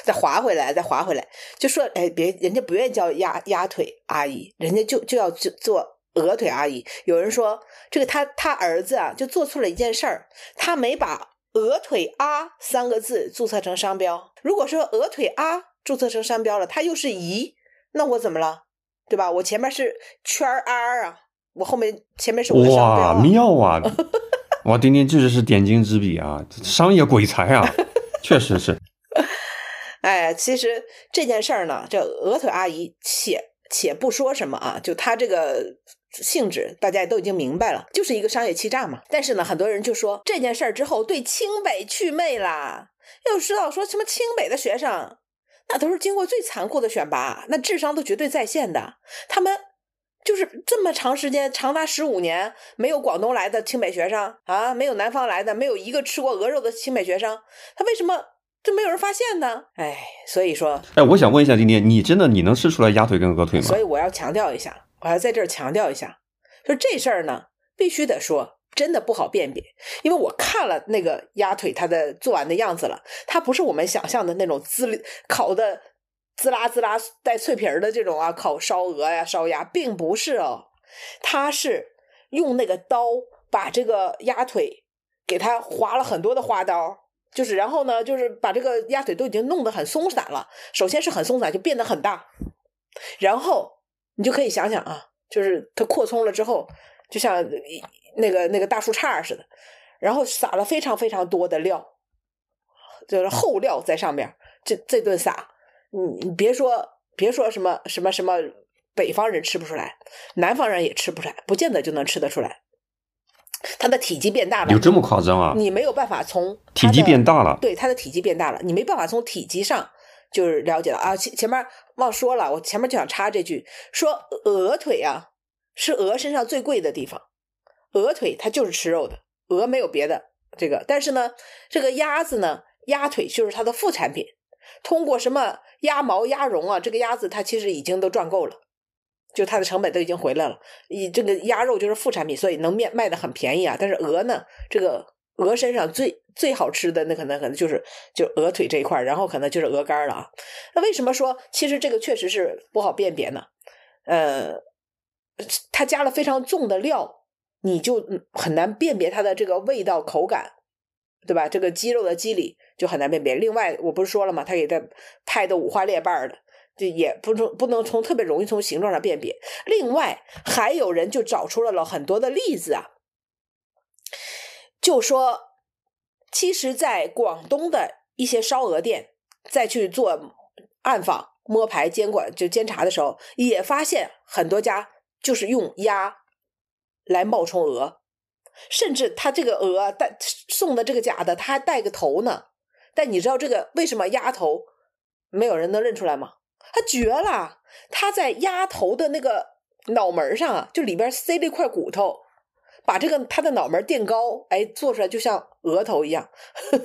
A: 再划回来，再划回来，就说哎，别人家不愿意叫鸭鸭腿阿姨，人家就就要做鹅腿阿姨。有人说这个他他儿子啊，就做错了一件事儿，他没把鹅腿阿三个字注册成商标。如果说鹅腿阿注册成商标了，它又是姨，那我怎么了？对吧？我前面是圈 R 啊，我后面前面是我的商标、啊。
B: 哇，妙啊！哇，丁丁这是点睛之笔啊，商业鬼才啊，确实是。
A: 哎，其实这件事儿呢，这鹅腿阿姨且且不说什么啊，就他这个性质大家也都已经明白了，就是一个商业欺诈嘛。但是呢，很多人就说这件事儿之后对清北祛魅啦，要知道说什么清北的学生那都是经过最残酷的选拔，那智商都绝对在线的，他们就是这么长时间，长达十五年，没有广东来的清北学生啊，没有南方来的，没有一个吃过鹅肉的清北学生，他为什么就没有人发现呢？哎，所以说，
B: 哎，我想问一下丁丁，你真的你能吃出来鸭腿跟鹅腿吗？
A: 所以我要强调一下，我要在这儿强调一下，说这事儿呢，必须得说，真的不好辨别，因为我看了那个鸭腿它的做完的样子了，它不是我们想象的那种滋烤的滋啦滋啦带脆皮儿的这种啊，烤烧鹅呀、烧鸭，并不是哦，它是用那个刀把这个鸭腿给它划了很多的花刀。就是然后呢就是把这个鸭腿都已经弄得很松散了，首先是很松散，就变得很大，然后你就可以想想啊，就是它扩充了之后就像那个那个大树杈似的，然后撒了非常非常多的料，就是厚料在上面，这这顿撒，你你别说别说什么什么什么北方人吃不出来，南方人也吃不出来，不见得就能吃得出来。它的体积变大了，
B: 有这么夸张啊？
A: 你没有办法从
B: 体积变大了，
A: 对，它的体积变大了，你没办法从体积上就是了解到啊。前前面忘说了，我前面就想插这句，说鹅腿啊是鹅身上最贵的地方，鹅腿它就是吃肉的，鹅没有别的这个，但是呢，这个鸭子呢，鸭腿就是它的副产品，通过什么鸭毛、鸭绒啊，这个鸭子它其实已经都赚够了。就它的成本都已经回来了，以这个鸭肉就是副产品，所以能卖卖的很便宜啊。但是鹅呢，这个鹅身上最最好吃的那可能可能就是就鹅腿这一块，然后可能就是鹅肝了啊。那为什么说其实这个确实是不好辨别呢？呃，它加了非常重的料，你就很难辨别它的这个味道口感，对吧？这个鸡肉的肌理就很难辨别。另外我不是说了吗？它给它拍的五花裂瓣的。这也不能不能从特别容易从形状上辨别。另外还有人就找出了很多的例子啊，就说其实在广东的一些烧鹅店再去做暗访摸排监管就监察的时候，也发现很多家就是用鸭来冒充鹅，甚至他这个鹅带送的这个假的他还带个头呢。但你知道这个为什么鸭头没有人能认出来吗？他绝了，他在鸭头的那个脑门上啊，就里边塞了一块骨头，把这个他的脑门垫高，哎，做出来就像额头一样。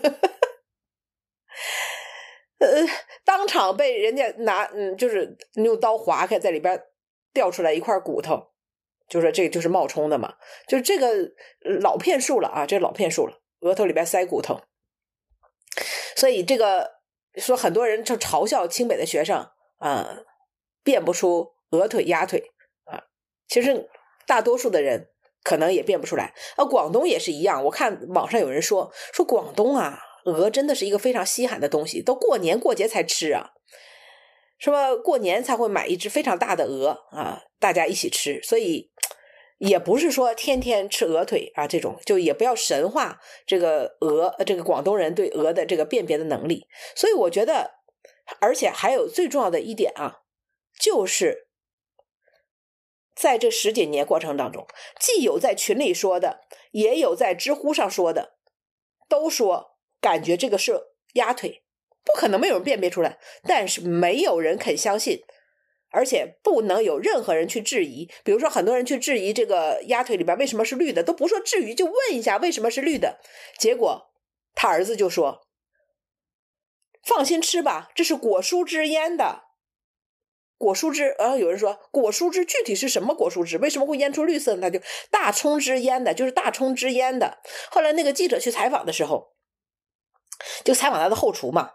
A: 呃，当场被人家拿嗯，就是用刀划开，在里边掉出来一块骨头，就说这个就是冒充的嘛，就是这个老骗术了啊，这老骗术了，额头里边塞骨头。所以这个说很多人就嘲笑清北的学生啊，辨不出鹅腿鸭腿啊，其实大多数的人可能也辨不出来。啊，广东也是一样，我看网上有人说说广东啊，鹅真的是一个非常稀罕的东西，都过年过节才吃啊，什么过年才会买一只非常大的鹅啊，大家一起吃，所以也不是说天天吃鹅腿啊，这种就也不要神化这个鹅，这个广东人对鹅的这个辨别的能力。所以我觉得，而且还有最重要的一点啊，就是在这十几年过程当中，既有在群里说的，也有在知乎上说的，都说感觉这个是鸭腿，不可能没有人辨别出来，但是没有人肯相信。而且不能有任何人去质疑，比如说很多人去质疑这个鸭腿里边为什么是绿的，都不说质疑，就问一下为什么是绿的，结果他儿子就说放心吃吧，这是果蔬汁腌的。果蔬汁，然后有人说果蔬汁具体是什么果蔬汁，为什么会腌出绿色呢？他就大葱汁腌的，就是大葱汁腌的。后来那个记者去采访的时候，就采访他的后厨嘛，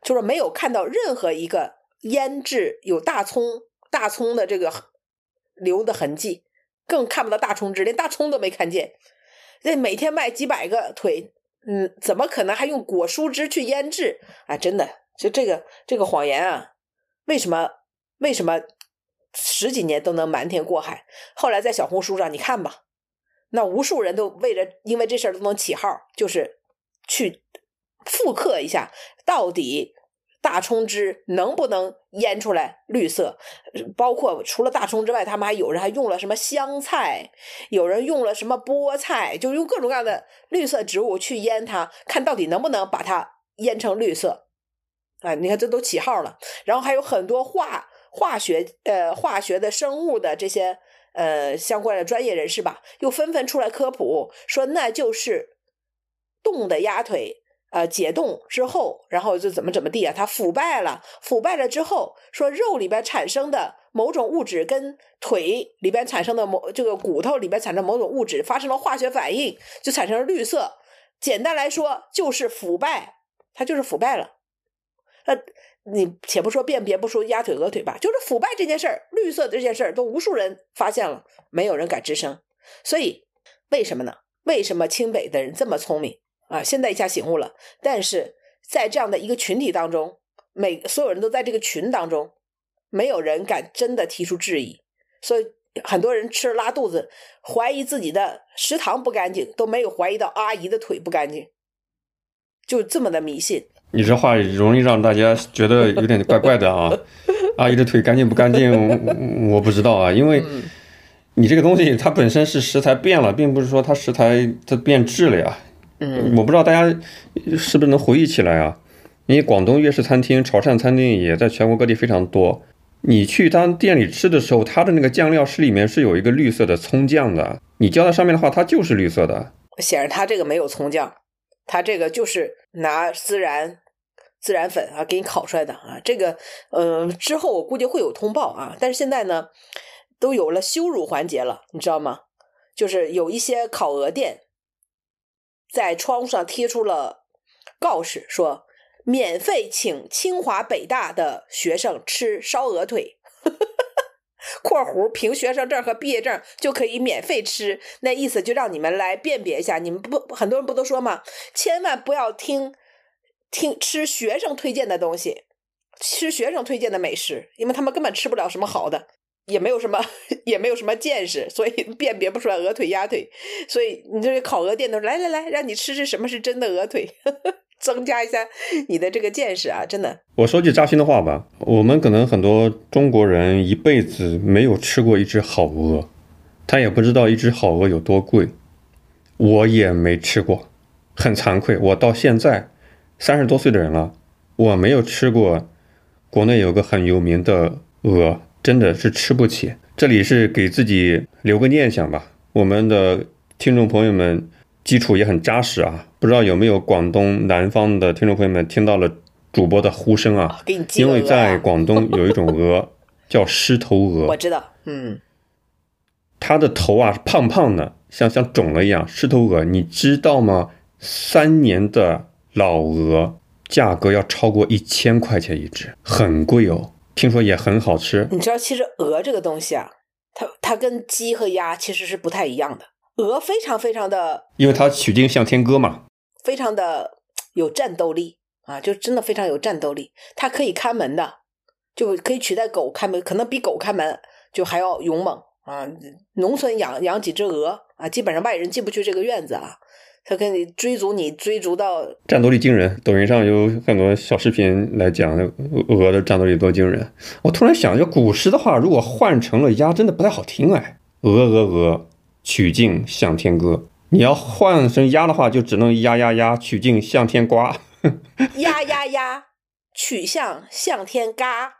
A: 就是没有看到任何一个腌制有大葱大葱的这个留的痕迹，更看不到大葱汁，连大葱都没看见。这每天卖几百个腿，嗯，怎么可能还用果蔬汁去腌制啊？真的，就这个这个谎言啊，为什么为什么十几年都能瞒天过海？后来在小红书上你看吧，那无数人都为了因为这事儿都能起号，就是去复刻一下到底大葱汁能不能腌出来绿色，包括除了大葱之外，他们还有人还用了什么香菜，有人用了什么菠菜，就用各种各样的绿色植物去腌它，看到底能不能把它腌成绿色。啊，你看这都起号了。然后还有很多化化学呃化学的生物的这些呃相关的专业人士吧，又纷纷出来科普说那就是冻的鸭腿呃，解冻之后，然后就怎么怎么地啊，它腐败了，腐败了之后，说肉里边产生的某种物质跟腿里边产生的某这个骨头里边产生某种物质发生了化学反应，就产生了绿色。简单来说就是腐败，它就是腐败了。呃，你且不说辨别不出鸭腿鹅腿吧，就是腐败这件事儿，绿色这件事儿都无数人发现了，没有人敢吱声。所以为什么呢？为什么清北的人这么聪明？啊，现在一下醒悟了，但是在这样的一个群体当中，每所有人都在这个群当中，没有人敢真的提出质疑，所以很多人吃拉肚子，怀疑自己的食堂不干净，都没有怀疑到阿姨的腿不干净，就这么的迷信。
B: 你这话容易让大家觉得有点怪怪的啊。阿姨的腿干净不干净我不知道啊，因为你这个东西它本身是食材变了，并不是说它食材它变质了呀。
A: 嗯，
B: 我不知道大家是不是能回忆起来啊？因为广东粤式餐厅、潮汕餐厅也在全国各地非常多。你去当店里吃的时候，它的那个酱料是里面是有一个绿色的葱酱的，你浇在上面的话，它就是绿色的。
A: 显然它这个没有葱酱，它这个就是拿孜然孜然粉啊给你烤出来的啊。这个呃之后我估计会有通报啊，但是现在呢都有了羞辱环节了，你知道吗？就是有一些烤鹅店在窗户上贴出了告示，说免费请清华北大的学生吃烧鹅腿括弧凭学生证和毕业证就可以免费吃，那意思就让你们来辨别一下，你们不很多人不都说吗？千万不要听听吃学生推荐的东西，吃学生推荐的美食，因为他们根本吃不了什么好的，也没有什么也没有什么见识，所以辨别不出来鹅腿鸭腿。所以你这个烤鹅店都来来来让你吃吃什么是真的鹅腿增加一下你的这个见识啊，真的。
B: 我说句扎心的话吧，我们可能很多中国人一辈子没有吃过一只好鹅，他也不知道一只好鹅有多贵，我也没吃过，很惭愧，我到现在三十多岁的人了，我没有吃过国内有个很有名的鹅，真的是吃不起。这里是给自己留个念想吧，我们的听众朋友们基础也很扎实啊，不知道有没有广东南方的听众朋友们听到了主播的呼声啊？
A: 给你寄鹅啊，
B: 因为在广东有一种鹅叫狮头鹅，
A: 我知道，嗯，
B: 它的头啊胖胖的，像像肿了一样。狮头鹅，你知道吗？三年的老鹅价格要超过一千块钱一只，很贵哦。听说也很好吃。
A: 你知道，其实鹅这个东西啊，它它跟鸡和鸭其实是不太一样的。鹅非常非常的，
B: 因为它曲颈向天歌嘛，
A: 非常的有战斗力啊，就真的非常有战斗力。它可以看门的，就可以取代狗看门，可能比狗看门就还要勇猛啊。农村养养几只鹅啊，基本上外人进不去这个院子啊。它可以追逐你，追逐到
B: 战斗力惊人。抖音上有很多小视频来讲鹅的战斗力多惊人。我突然想，就古诗的话，如果换成了鸭，真的不太好听哎。鹅鹅鹅，曲颈向天歌。你要换成鸭的话，就只能鸭鸭鸭，曲颈向天刮。
A: 鸭鸭鸭，曲项向天嘎。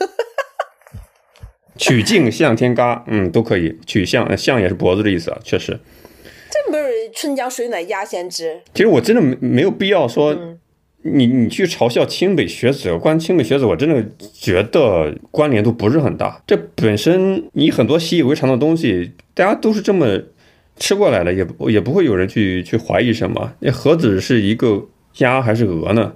B: 曲颈向天嘎，嗯，都可以。曲项，项也是脖子的意思啊，确实。
A: 这不是春江水暖鸭先知。
B: 其实我真的没有必要说，
A: 嗯、
B: 你你去嘲笑清北学子，关清北学子，我真的觉得关联度不是很大。这本身你很多习以为常的东西，大家都是这么吃过来的，也也不会有人去去怀疑什么。那何止是一个鸭还是鹅呢？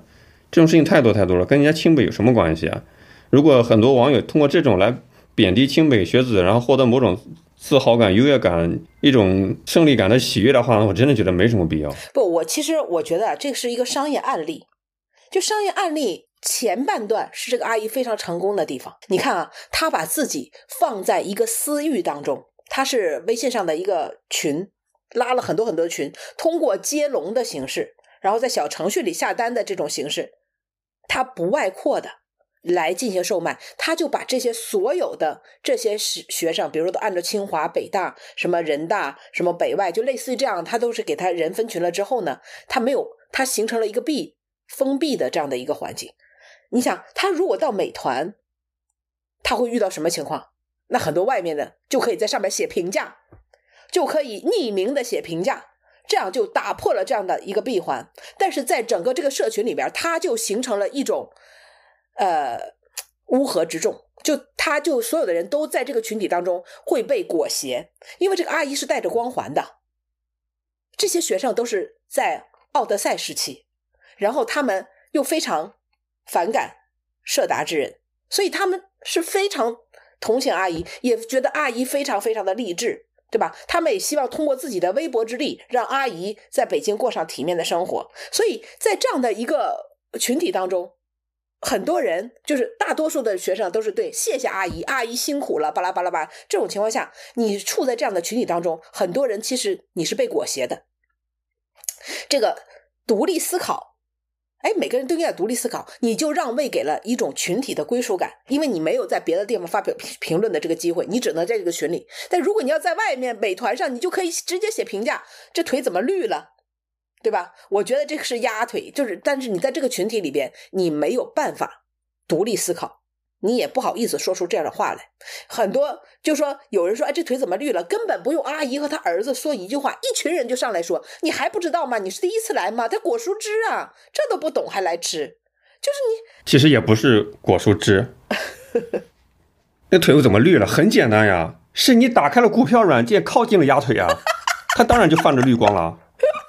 B: 这种事情太多太多了，跟人家清北有什么关系啊？如果很多网友通过这种来贬低清北学子，然后获得某种自豪感、优越感、一种胜利感的喜悦的话，我真的觉得没什么必要。
A: 不，我其实我觉得这是一个商业案例，就商业案例前半段是这个阿姨非常成功的地方。你看啊，她把自己放在一个私域当中，她是微信上的一个群，拉了很多很多的群，通过接龙的形式，然后在小程序里下单的这种形式，她不外扩的来进行售卖，他就把这些所有的这些学生，比如说都按照清华、北大、什么人大、什么北外，就类似于这样，他都是给他人分群了之后呢，他没有，他形成了一个闭封闭的这样的一个环境。你想，他如果到美团，他会遇到什么情况？那很多外面的就可以在上面写评价，就可以匿名的写评价，这样就打破了这样的一个闭环。但是在整个这个社群里边，它就形成了一种呃，乌合之众，就他就所有的人都在这个群体当中会被裹挟，因为这个阿姨是带着光环的。这些学生都是在奥德赛时期，然后他们又非常反感社达之人，所以他们是非常同情阿姨，也觉得阿姨非常非常的励志，对吧？他们也希望通过自己的微薄之力，让阿姨在北京过上体面的生活。所以在这样的一个群体当中，很多人就是大多数的学生都是对谢谢阿姨，阿姨辛苦了，巴拉巴拉巴拉。这种情况下，你处在这样的群体当中，很多人其实你是被裹挟的。这个独立思考，哎，每个人都应该独立思考，你就让位给了一种群体的归属感，因为你没有在别的地方发表评论的这个机会，你只能在这个群里。但如果你要在外面美团上，你就可以直接写评价，这腿怎么绿了，对吧？我觉得这个是压腿，就是但是你在这个群体里边，你没有办法独立思考，你也不好意思说出这样的话来。很多就说有人说，哎，这腿怎么绿了？根本不用阿姨和他儿子说一句话，一群人就上来说，你还不知道吗？你是第一次来吗？它果蔬汁啊，这都不懂还来吃，就是你
B: 其实也不是果蔬汁，那腿又怎么绿了？很简单呀，是你打开了股票软件，靠近了压腿啊，它当然就泛着绿光了。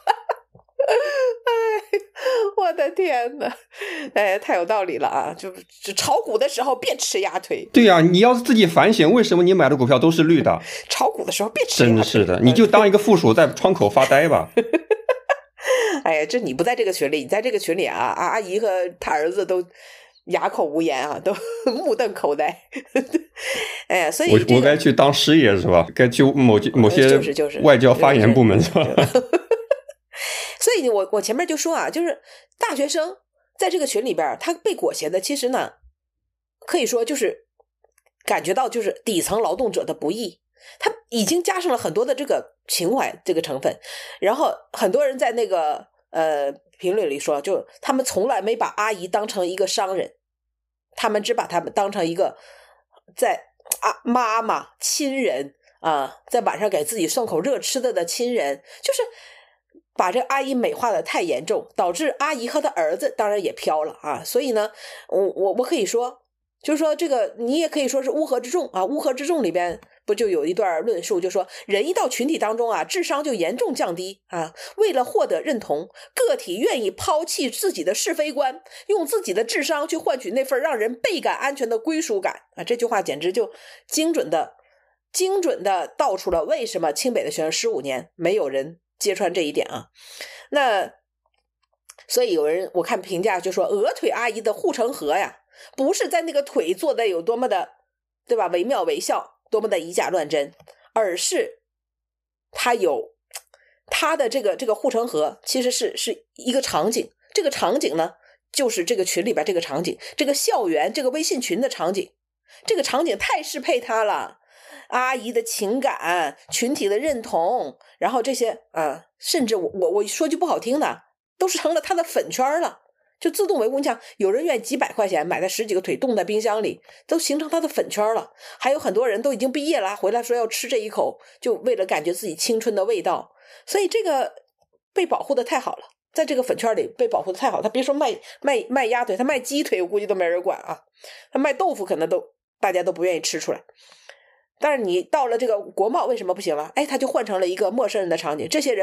A: 我的天哪，哎，太有道理了啊！就就炒股的时候别吃鸭腿。
B: 对呀、啊，你要是自己反省，为什么你买的股票都是绿的？
A: 炒股的时候别吃鸭腿。
B: 真是的，你就当一个负鼠在窗口发呆吧。
A: 哎呀，这你不在这个群里，你在这个群里啊，阿姨和他儿子都哑口无言啊，都目瞪口呆。哎呀，所以、这个、
B: 我我该去当师爷是吧？该去某某些
A: 就是就是
B: 外交发言部门是吧？
A: 所以我我前面就说啊，就是大学生在这个群里边，他被裹挟的，其实呢，可以说就是感觉到就是底层劳动者的不易，他已经加上了很多的这个情怀这个成分，然后很多人在那个呃评论里说，就他们从来没把阿姨当成一个商人，他们只把他们当成一个在啊妈妈亲人啊，在晚上给自己送口热吃的的亲人，就是把这个阿姨美化的太严重，导致阿姨和他儿子当然也飘了啊。所以呢，我我我可以说，就是说这个你也可以说是乌合之众啊。乌合之众里边不就有一段论述，就说人一到群体当中啊，智商就严重降低啊。为了获得认同，个体愿意抛弃自己的是非观，用自己的智商去换取那份让人倍感安全的归属感啊。这句话简直就精准的精准的道出了为什么清北的学生十五年没有人揭穿这一点啊。那所以有人我看评价就说，鹅腿阿姨的护城河呀，不是在那个腿做的有多么的，对吧，惟妙惟肖，多么的以假乱真，而是它有它的这个这个护城河其实是是一个场景，这个场景呢就是这个群里边这个场景，这个校园这个微信群的场景，这个场景太适配它了。阿姨的情感，群体的认同，然后这些啊，甚至我我我说句不好听的，都是成了他的粉圈了，就自动维护。你像有人愿意几百块钱买了十几个腿冻在冰箱里，都形成他的粉圈了。还有很多人都已经毕业了，回来说要吃这一口，就为了感觉自己青春的味道。所以这个被保护的太好了，在这个粉圈里被保护的太好。他别说卖卖卖鸭腿，他卖鸡腿我估计都没人管啊，他卖豆腐可能都大家都不愿意吃出来。但是你到了这个国贸为什么不行了？哎，他就换成了一个陌生人的场景，这些人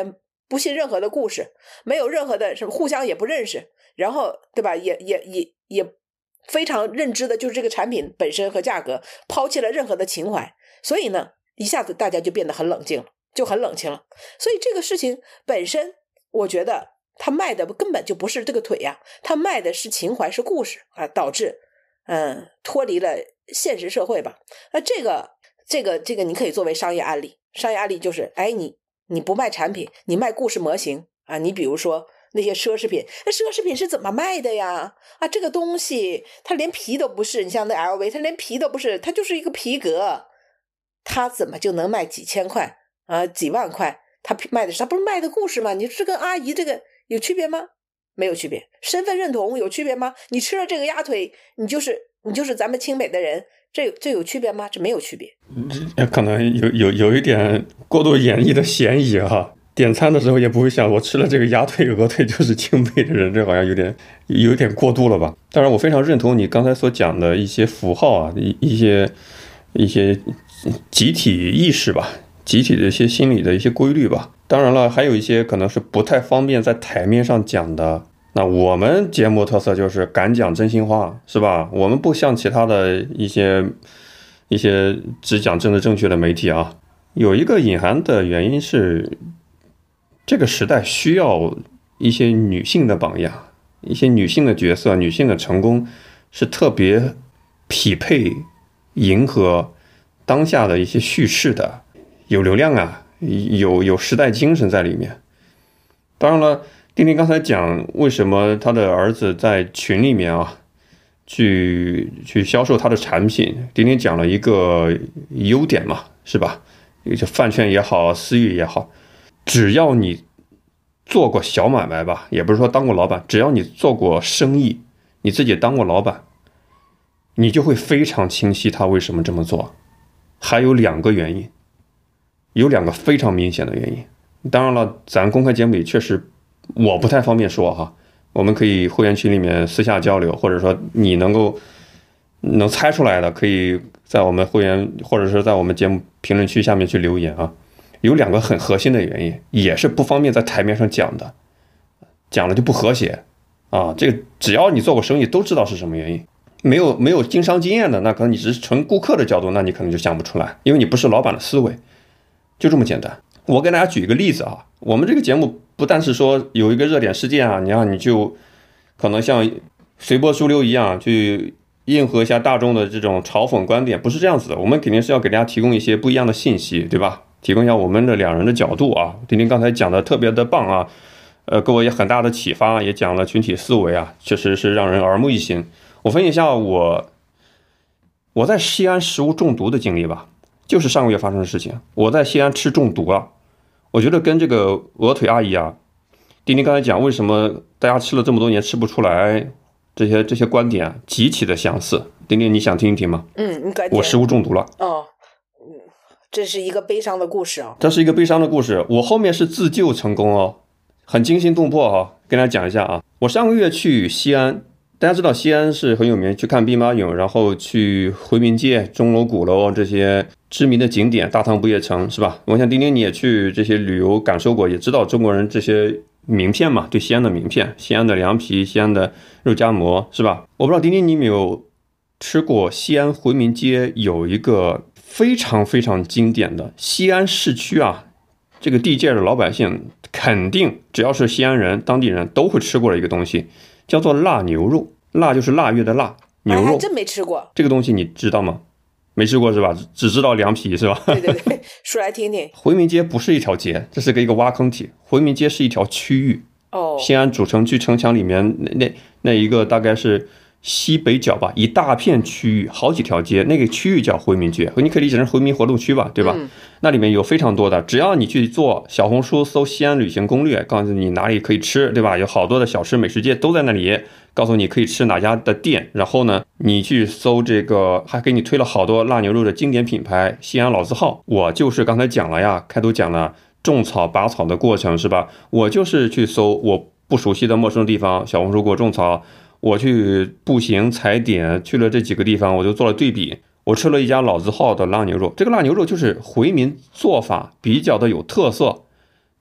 A: 不信任何的故事，没有任何的什么，互相也不认识，然后对吧？也也也也非常认知的就是这个产品本身和价格，抛弃了任何的情怀，所以呢，一下子大家就变得很冷静了，就很冷清了。所以这个事情本身，我觉得他卖的根本就不是这个腿呀、啊，他卖的是情怀，是故事啊，导致嗯脱离了现实社会吧。那这个这个这个你可以作为商业案例，商业案例就是哎你。你不卖产品，你卖故事模型啊！你比如说那些奢侈品，那奢侈品是怎么卖的呀？啊，这个东西它连皮都不是，你像那 L V， 它连皮都不是，它就是一个皮革，它怎么就能卖几千块啊、几万块？它卖的是它不是卖的故事吗？你这跟阿姨这个有区别吗？没有区别。身份认同有区别吗？你吃了这个鸭腿，你就是你就是咱们清北的人。这这有区别吗？这没有区别，
B: 可能有有有一点过度演绎的嫌疑哈。点餐的时候也不会想我吃了这个鸭腿鹅腿就是清北的人，这好像有点有点过度了吧。当然我非常认同你刚才所讲的一些符号啊，一一些一些集体意识吧，集体的一些心理的一些规律吧。当然了，还有一些可能是不太方便在台面上讲的。那我们节目特色就是敢讲真心话，是吧？我们不像其他的一些一些只讲政治正确的媒体啊。有一个隐含的原因是，这个时代需要一些女性的榜样，一些女性的角色，女性的成功是特别匹配迎合当下的一些叙事的，有流量啊，有有时代精神在里面。当然了，丁丁刚才讲为什么他的儿子在群里面啊去去销售他的产品，丁丁讲了一个优点嘛，是吧？就饭圈也好，私域也好，只要你做过小买卖吧，也不是说当过老板，只要你做过生意，你自己当过老板，你就会非常清晰他为什么这么做。还有两个原因，有两个非常明显的原因。当然了，咱公开节目里确实我不太方便说哈，我们可以会员群里面私下交流，或者说你能够能猜出来的，可以在我们会员或者是在我们节目评论区下面去留言啊。有两个很核心的原因，也是不方便在台面上讲的，讲了就不和谐啊。这个只要你做过生意都知道是什么原因。没有没有经商经验的，那可能你只是纯顾客的角度，那你可能就想不出来，因为你不是老板的思维，就这么简单。我给大家举一个例子啊，我们这个节目不但是说有一个热点事件啊，你让你就可能像随波逐流一样去应和一下大众的这种嘲讽观点，不是这样子的。我们肯定是要给大家提供一些不一样的信息，对吧？提供一下我们的两人的角度啊。丁丁刚才讲的特别的棒啊，呃，给我也很大的启发，也讲了群体思维啊，确实是让人耳目一新。我分析一下我我在西安食物中毒的经历吧，就是上个月发生的事情。我在西安吃中毒了，我觉得跟这个鹅腿阿姨啊，丁丁刚才讲为什么大家吃了这么多年吃不出来，这些这些观点啊极其的相似。丁丁，你想听一听吗？
A: 嗯，你感
B: 我食物中毒了。
A: 哦，嗯，这是一个悲伤的故事啊。
B: 这是一个悲伤的故事，我后面是自救成功哦，很惊心动魄哈、哦。跟大家讲一下啊，我上个月去西安，大家知道西安是很有名，去看兵马俑，然后去回民街、钟楼、鼓楼这些知名的景点，大唐不夜城是吧？我想丁丁你也去这些旅游感受过，也知道中国人这些名片嘛，对西安的名片，西安的凉皮，西安的肉夹馍是吧？我不知道丁丁你有没有吃过西安回民街有一个非常非常经典的西安市区啊，这个地界的老百姓肯定只要是西安人当地人都会吃过的一个东西，叫做腊牛肉。腊就是腊月的腊，牛肉、哎、
A: 还真没吃过
B: 这个东西，你知道吗？没吃过是吧？只知道凉皮是吧？
A: 对对对，说来听听。
B: 回民街不是一条街，这是个一个挖坑体。回民街是一条区域。
A: 哦，
B: 西安主城区城墙里面那那那一个大概是西北角吧，一大片区域，好几条街，那个区域叫回民街，你可以理解成回民活动区吧，对吧？嗯、那里面有非常多的，只要你去做小红书搜西安旅行攻略，告诉你哪里可以吃，对吧？有好多的小吃美食街都在那里，告诉你可以吃哪家的店。然后呢，你去搜这个，还给你推了好多腊牛肉的经典品牌，西安老字号。我就是刚才讲了呀，开头讲了种草拔草的过程是吧？我就是去搜我不熟悉的陌生的地方，小红书给我种草。我去步行踩点去了这几个地方，我就做了对比。我吃了一家老字号的腊牛肉，这个腊牛肉就是回民做法比较的有特色。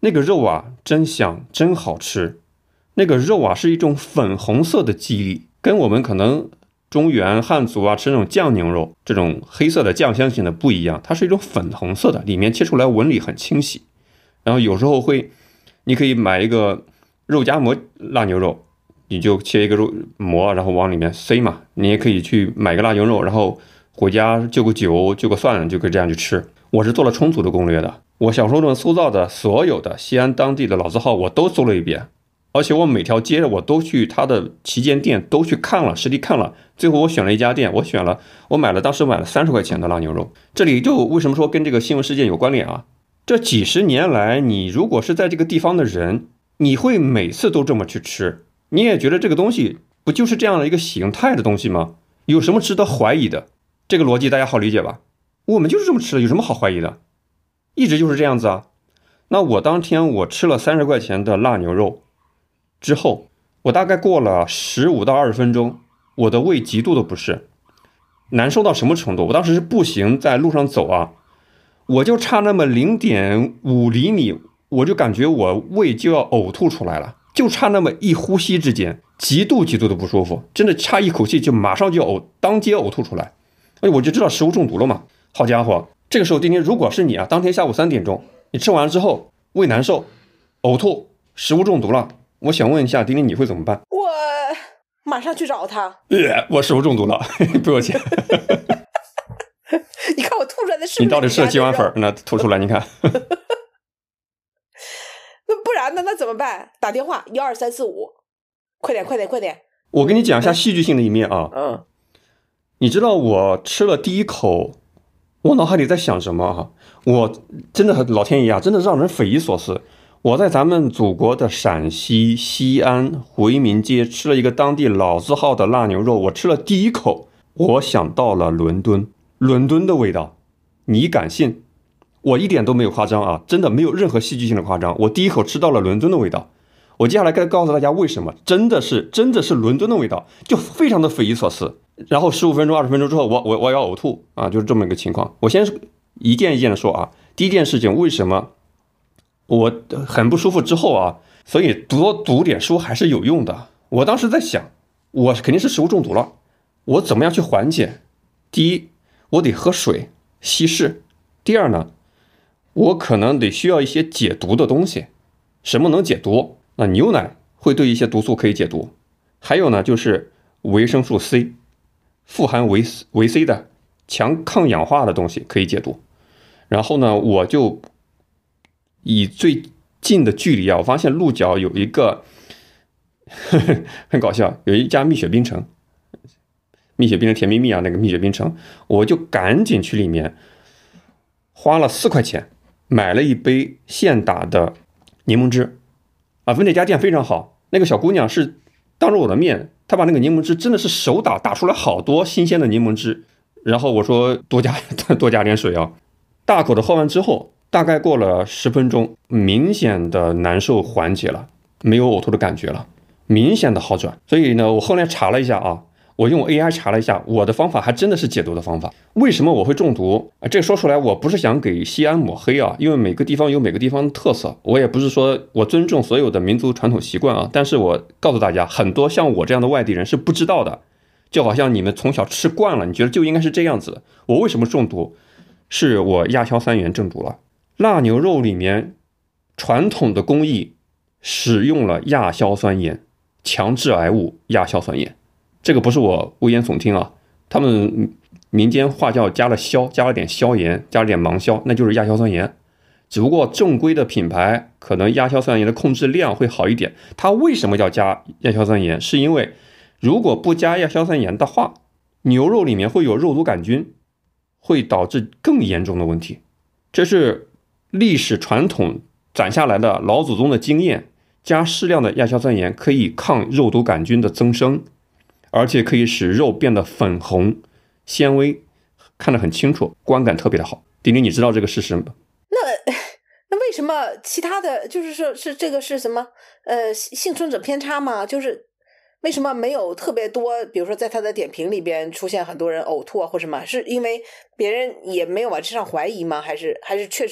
B: 那个肉啊真香真好吃，那个肉啊是一种粉红色的肌理，跟我们可能中原汉族啊吃那种酱牛肉这种黑色的酱香型的不一样，它是一种粉红色的，里面切出来纹理很清晰。然后有时候会你可以买一个肉夹馍腊牛肉，你就切一个肉馍然后往里面塞嘛，你也可以去买个腊牛肉，然后回家就个酒就个蒜就可以这样去吃。我是做了充足的攻略的，我小时候中搜到的所有的西安当地的老字号我都搜了一遍，而且我每条街我都去他的旗舰店都去看了，实地看了，最后我选了一家店，我选了我买了当时买了三十块钱的腊牛肉。这里就为什么说跟这个新闻事件有关联啊？这几十年来你如果是在这个地方的人，你会每次都这么去吃，你也觉得这个东西不就是这样的一个形态的东西吗？有什么值得怀疑的？这个逻辑大家好理解吧？我们就是这么吃的，有什么好怀疑的？一直就是这样子啊。那我当天我吃了三十块钱的腊牛肉之后，我大概过了十五到二十分钟，我的胃极度的不适，难受到什么程度？我当时是步行在路上走啊，我就差那么 零点五厘米，我就感觉我胃就要呕吐出来了，就差那么一呼吸之间，极度极度的不舒服，真的差一口气就马上就要呕，当街呕吐出来。哎，我就知道食物中毒了嘛。好家伙，这个时候丁丁，如果是你啊，当天下午三点钟你吃完之后胃难受呕吐食物中毒了，我想问一下丁丁你会怎么办？
A: 我马上去找他。
B: 呃，我食物中毒了不要钱
A: 你看我吐出来的是不是
B: 你到底吃了几碗粉？那吐出来你看
A: 那不然呢？那怎么办？打电话一二三四五，快点快点快点！
B: 我跟你讲一下戏剧性的一面啊。
A: 嗯，
B: 你知道我吃了第一口我脑海里在想什么啊？我真的老天爷啊，真的让人匪夷所思。我在咱们祖国的陕西西安回民街吃了一个当地老字号的腊牛肉，我吃了第一口，我想到了伦敦，伦敦的味道，你敢信？我一点都没有夸张啊，真的没有任何戏剧性的夸张。我第一口吃到了伦敦的味道，我接下来该告诉大家为什么，真的是真的是伦敦的味道，就非常的匪夷所思。然后十五分钟、二十分钟之后，我我我要呕吐啊，就是这么一个情况。我先一件一件的说啊。第一件事情，为什么我很不舒服之后啊，所以多读点书还是有用的。我当时在想，我肯定是食物中毒了，我怎么样去缓解？第一，我得喝水稀释。第二呢，我可能得需要一些解毒的东西。什么能解毒？那牛奶会对一些毒素可以解毒。还有呢，就是维生素 C。富含维维 C 的强抗氧化的东西可以解毒。然后呢，我就以最近的距离啊，我发现鹿角有一个呵呵很搞笑，有一家蜜雪冰城，蜜雪冰城甜蜜蜜啊，那个蜜雪冰城，我就赶紧去里面，花了四块钱买了一杯现打的柠檬汁啊，那家店非常好，那个小姑娘是当着我的面。他把那个柠檬汁真的是手打打出来好多新鲜的柠檬汁，然后我说多加多加点水啊，大口的喝完之后，大概过了十分钟，明显的难受缓解了，没有呕吐的感觉了，明显的好转。所以呢，我后来查了一下啊，我用 A I 查了一下，我的方法还真的是解毒的方法。为什么我会中毒？这说出来我不是想给西安抹黑啊，因为每个地方有每个地方的特色，我也不是说我尊重所有的民族传统习惯啊，但是我告诉大家，很多像我这样的外地人是不知道的，就好像你们从小吃惯了，你觉得就应该是这样子。我为什么中毒？是我亚硝酸盐中毒了。腊牛肉里面传统的工艺使用了亚硝酸盐，强致癌物亚硝酸盐。这个不是我危言耸听啊，他们民间话叫加了硝，加了点硝盐，加了点芒硝，那就是亚硝酸盐。只不过正规的品牌可能亚硝酸盐的控制量会好一点。它为什么要加亚硝酸盐？是因为如果不加亚硝酸盐的话，牛肉里面会有肉毒杆菌，会导致更严重的问题。这是历史传统攒下来的老祖宗的经验，加适量的亚硝酸盐可以抗肉毒杆菌的增生，而且可以使肉变得粉红，纤维看得很清楚，观感特别的好。丁丁，你知道这个事实吗？
A: 那那为什么其他的就是说是这个是什么呃幸存者偏差吗？就是为什么没有特别多，比如说在他的点评里边出现很多人呕吐啊或什么？是因为别人也没有往这上怀疑吗？还是还是确实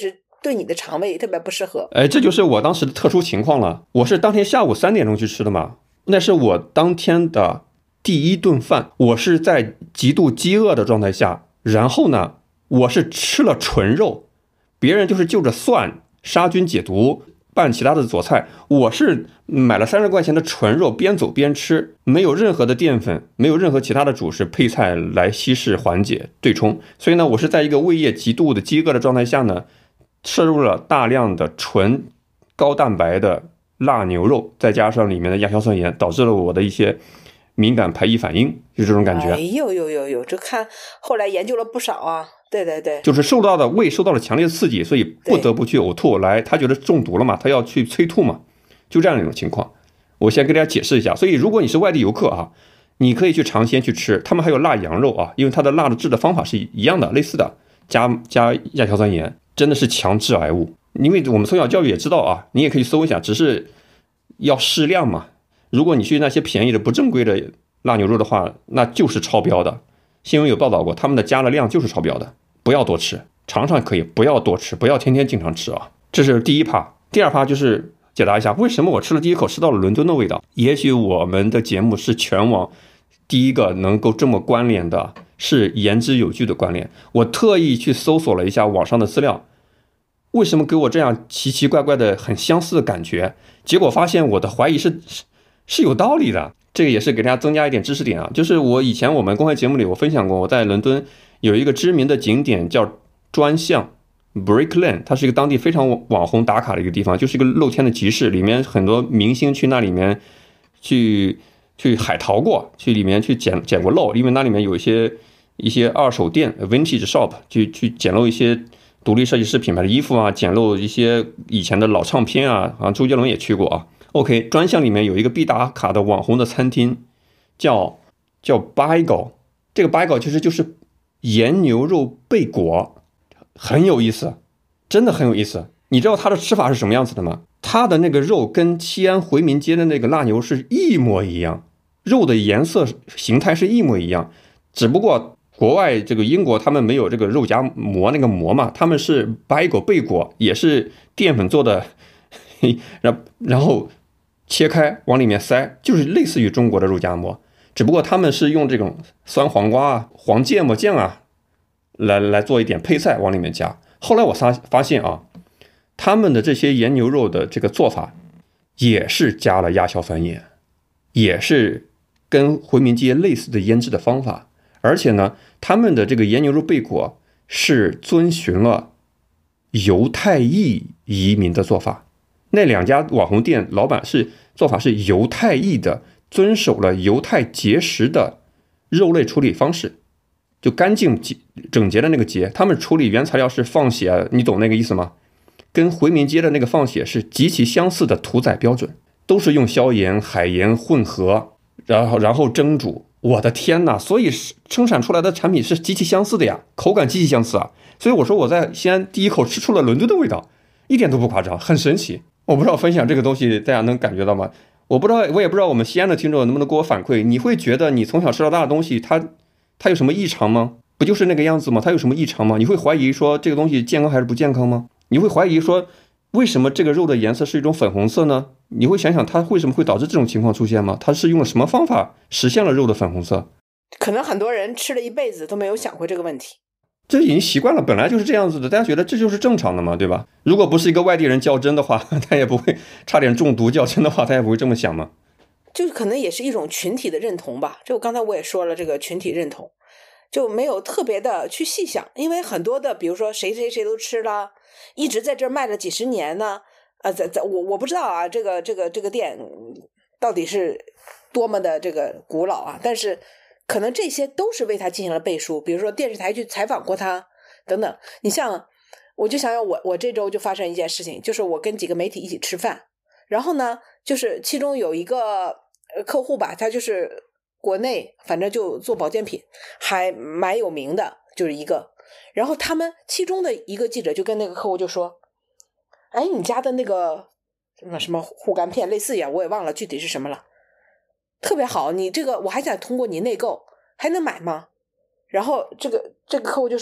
A: 对你的肠胃特别不适合。
B: 哎，这就是我当时的特殊情况了。我是当天下午三点钟去吃的嘛，那是我当天的第一顿饭，我是在极度饥饿的状态下，然后呢，我是吃了纯肉，别人就是就着蒜杀菌解毒拌其他的佐菜，我是买了三十块钱的纯肉，边走边吃，没有任何的淀粉，没有任何其他的主食配菜来稀释缓解对冲，所以呢，我是在一个胃液极度的饥饿的状态下呢，摄入了大量的纯高蛋白的腊牛肉，再加上里面的亚硝酸盐，导致了我的一些敏感排异反应，就这种感觉。
A: 哎呦呦呦呦，这看后来研究了不少啊。对对对，
B: 就是受到的胃受到了强烈的刺激，所以不得不去呕吐来，他觉得中毒了嘛，他要去催吐嘛，就这样一种情况。我先跟大家解释一下，所以如果你是外地游客啊，你可以去尝鲜去吃，他们还有腊羊肉啊，因为它的腊的制的方法是一样的，类似的，加加亚硝酸盐，真的是强致癌物。因为我们从小教育也知道啊，你也可以搜一下，只是要适量嘛。如果你去那些便宜的不正规的腊牛肉的话，那就是超标的。新闻有报道过，他们的加了量就是超标的。不要多吃，尝尝可以，不要多吃，不要天天经常吃啊。这是第一趴。第二趴就是解答一下为什么我吃了第一口吃到了伦敦的味道。也许我们的节目是全网第一个能够这么关联的，是言之有据的关联。我特意去搜索了一下网上的资料，为什么给我这样奇奇怪怪的很相似的感觉，结果发现我的怀疑是是是有道理的。这个也是给大家增加一点知识点啊，就是我以前我们公开节目里我分享过，我在伦敦有一个知名的景点叫专巷 Brick Lane， 它是一个当地非常网红打卡的一个地方，就是一个露天的集市，里面很多明星去那里面去去海淘过，去里面去捡捡过漏，因为那里面有一些一些二手店 Vintage Shop， 去去捡漏一些独立设计师品牌的衣服啊，捡漏一些以前的老唱片啊，好像周杰伦也去过啊。OK， 专项里面有一个必打卡的网红的餐厅，叫叫 Bagel， 这个 Bagel 其实就是盐牛肉贝果，很有意思，真的很有意思。你知道它的吃法是什么样子的吗？它的那个肉跟西安回民街的那个腊牛是一模一样，肉的颜色形态是一模一样，只不过国外这个英国他们没有这个肉夹馍那个馍嘛，他们是 Bagel 贝果，也是淀粉做的，然然后切开往里面塞，就是类似于中国的肉夹馍，只不过他们是用这种酸黄瓜啊、黄芥末酱啊来来做一点配菜往里面加。后来我发发现啊，他们的这些盐牛肉的这个做法也是加了亚硝酸盐，也是跟回民街类似的腌制的方法，而且呢，他们的这个盐牛肉贝果是遵循了犹太裔移民的做法。那两家网红店老板是做法是犹太裔的，遵守了犹太节食的肉类处理方式，就干净整洁的那个洁。他们处理原材料是放血，你懂那个意思吗？跟回民街的那个放血是极其相似的屠宰标准，都是用消盐、海盐混合，然后然后蒸煮。我的天哪！所以生产出来的产品是极其相似的呀，口感极其相似啊。所以我说我在西安第一口吃出了伦敦的味道，一点都不夸张，很神奇。我不知道分享这个东西大家能感觉到吗？我不知道，我也不知道我们西安的听众能不能给我反馈，你会觉得你从小吃到大的东西，它它有什么异常吗？不就是那个样子吗？它有什么异常吗？你会怀疑说这个东西健康还是不健康吗？你会怀疑说为什么这个肉的颜色是一种粉红色呢？你会想想它为什么会导致这种情况出现吗？它是用了什么方法实现了肉的粉红色？
A: 可能很多人吃了一辈子都没有想过这个问题。
B: 这已经习惯了，本来就是这样子的，大家觉得这就是正常的嘛，对吧？如果不是一个外地人较真的话，他也不会差点中毒较真的话，他也不会这么想嘛。
A: 就可能也是一种群体的认同吧。这我刚才我也说了，这个群体认同就没有特别的去细想，因为很多的，比如说谁谁谁都吃了，一直在这儿卖了几十年呢。呃，在在我我不知道啊，这个这个这个店到底是多么的这个古老啊，但是可能这些都是为他进行了背书，比如说电视台去采访过他等等。你像我就想想我我这周就发生一件事情，就是我跟几个媒体一起吃饭，然后呢就是其中有一个客户吧，他就是国内反正就做保健品还蛮有名的，就是一个，然后他们其中的一个记者就跟那个客户就说，哎，你家的那个什么什么护肝片类似呀，我也忘了具体是什么了，特别好，你这个我还想通过你内购，还能买吗？然后这个这个客户就说，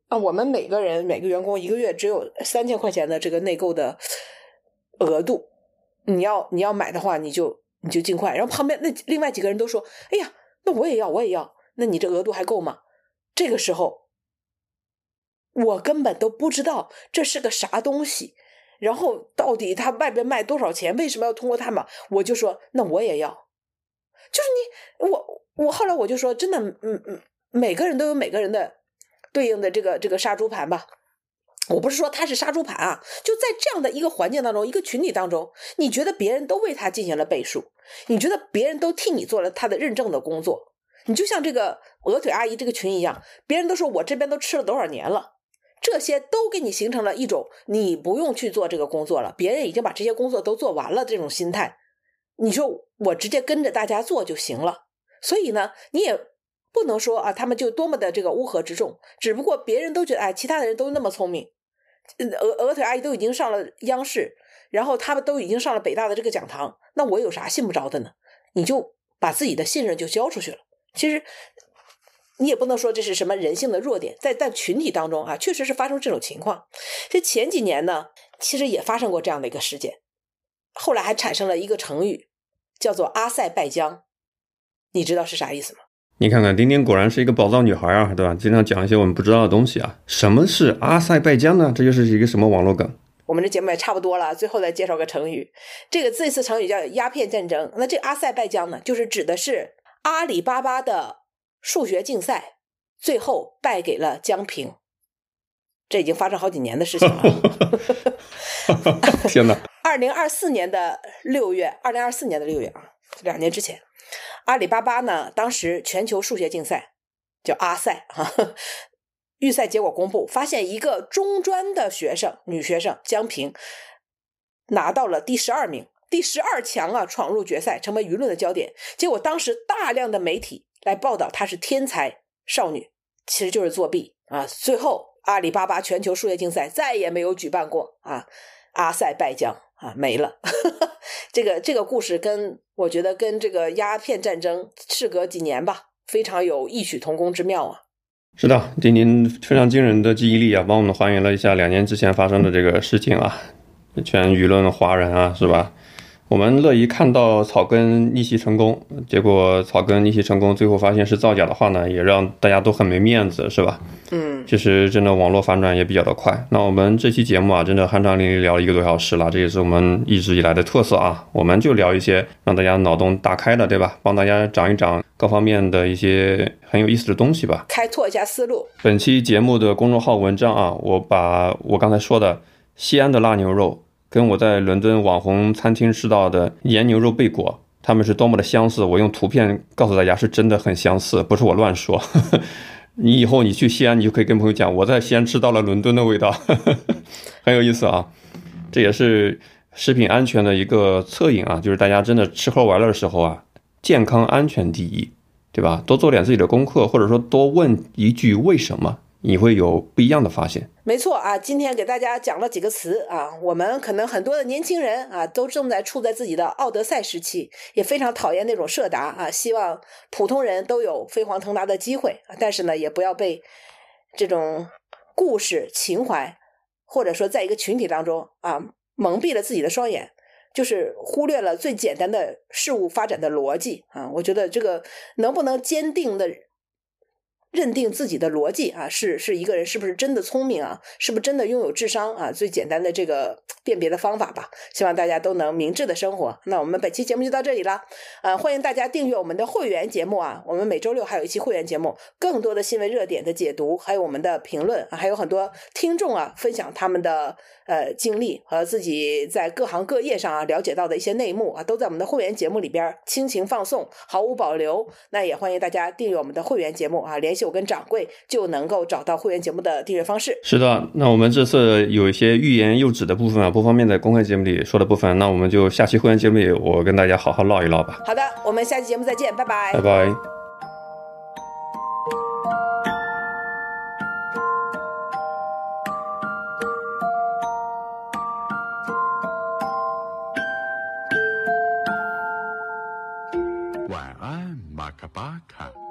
A: 啊，我们每个人每个员工一个月只有三千块钱的这个内购的额度，你要你要买的话，你就你就尽快。然后旁边那另外几个人都说：“哎呀，那我也要，我也要。”那你这额度还够吗？这个时候，我根本都不知道这是个啥东西，然后到底他外边卖多少钱？为什么要通过他们？我就说：“那我也要。”就是你我我后来我就说，真的，嗯嗯，每个人都有每个人的对应的这个这个杀猪盘吧。我不是说他是杀猪盘啊，就在这样的一个环境当中，一个群体当中，你觉得别人都为他进行了背书，你觉得别人都替你做了他的认证的工作，你就像这个鹅腿阿姨这个群一样，别人都说我这边都吃了多少年了，这些都给你形成了一种你不用去做这个工作了，别人已经把这些工作都做完了这种心态，你说我直接跟着大家做就行了。所以呢，你也不能说啊，他们就多么的这个乌合之众，只不过别人都觉得哎，其他的人都那么聪明，鹅鹅腿阿姨都已经上了央视，然后他们都已经上了北大的这个讲堂，那我有啥信不着的呢？你就把自己的信任就交出去了。其实你也不能说这是什么人性的弱点，在在群体当中啊，确实是发生这种情况。这前几年呢，其实也发生过这样的一个事件，后来还产生了一个成语，叫做阿塞拜疆。你知道是啥意思吗？
B: 你看看丁丁果然是一个宝藏女孩啊，对吧？经常讲一些我们不知道的东西啊。什么是阿塞拜疆呢？这就是一个什么网络梗？
A: 我们这节目也差不多了，最后再介绍个成语。这个这次成语叫鸦片战争。那这个阿塞拜疆呢，就是指的是阿里巴巴的数学竞赛最后败给了江平。这已经发生好几年的事情了。
B: 天哪！
A: 二零二四年的六月，二零二四年的六月啊，两年之前，阿里巴巴呢，当时全球数学竞赛叫阿赛啊，预赛结果公布，发现一个中专的学生，女学生江平拿到了第十二名，第十二强啊，闯入决赛，成为舆论的焦点。结果当时大量的媒体来报道她是天才少女，其实就是作弊啊。最后阿里巴巴全球数学竞赛再也没有举办过啊，阿塞拜疆啊没了。这个这个故事跟我觉得跟这个鸦片战争事隔几年吧，非常有异曲同工之妙啊。
B: 是的，丁丁非常惊人的记忆力啊，帮我们还原了一下两年之前发生的这个事情啊，全舆论哗然啊，是吧？我们乐意看到草根逆袭成功，结果草根逆袭成功，最后发现是造假的话呢，也让大家都很没面子，是吧？
A: 嗯，
B: 其实真的网络反转也比较的快。那我们这期节目啊，真的酣畅淋漓聊了一个多小时了，这也是我们一直以来的特色啊。我们就聊一些让大家脑洞大开的，对吧？帮大家长一长各方面的一些很有意思的东西吧，
A: 开拓一下思路。
B: 本期节目的公众号文章啊，我把我刚才说的西安的腊牛肉跟我在伦敦网红餐厅吃到的盐牛肉贝果，它们是多么的相似，我用图片告诉大家是真的很相似，不是我乱说。你以后你去西安，你就可以跟朋友讲，我在西安吃到了伦敦的味道。很有意思啊。这也是食品安全的一个侧影啊，就是大家真的吃喝玩乐的时候啊，健康安全第一，对吧？多做点自己的功课，或者说多问一句为什么，你会有不一样的发现。
A: 没错啊，今天给大家讲了几个词啊，我们可能很多的年轻人啊，都正在处在自己的奥德赛时期，也非常讨厌那种社达啊，希望普通人都有飞黄腾达的机会啊，但是呢，也不要被这种故事情怀，或者说在一个群体当中啊，蒙蔽了自己的双眼，就是忽略了最简单的事物发展的逻辑啊。我觉得这个能不能坚定的认定自己的逻辑啊，是是一个人是不是真的聪明啊，是不是真的拥有智商啊，最简单的这个辨别的方法吧。希望大家都能明智的生活。那我们本期节目就到这里了，呃，欢迎大家订阅我们的会员节目啊，我们每周六还有一期会员节目，更多的新闻热点的解读，还有我们的评论，还有很多听众啊分享他们的呃经历和自己在各行各业上啊了解到的一些内幕啊，都在我们的会员节目里边倾情放送，毫无保留。那也欢迎大家订阅我们的会员节目啊，联系我跟掌柜就能够找到会员节目的订阅方式。
B: 是的，那我们这次有一些欲言又止的部分啊，不方便在公开节目里说的部分，那我们就下期会员节目里我跟大家好好唠一唠吧。
A: 好的，我们下期节目再见，拜拜。
B: 拜拜。
C: 晚安，马卡巴卡。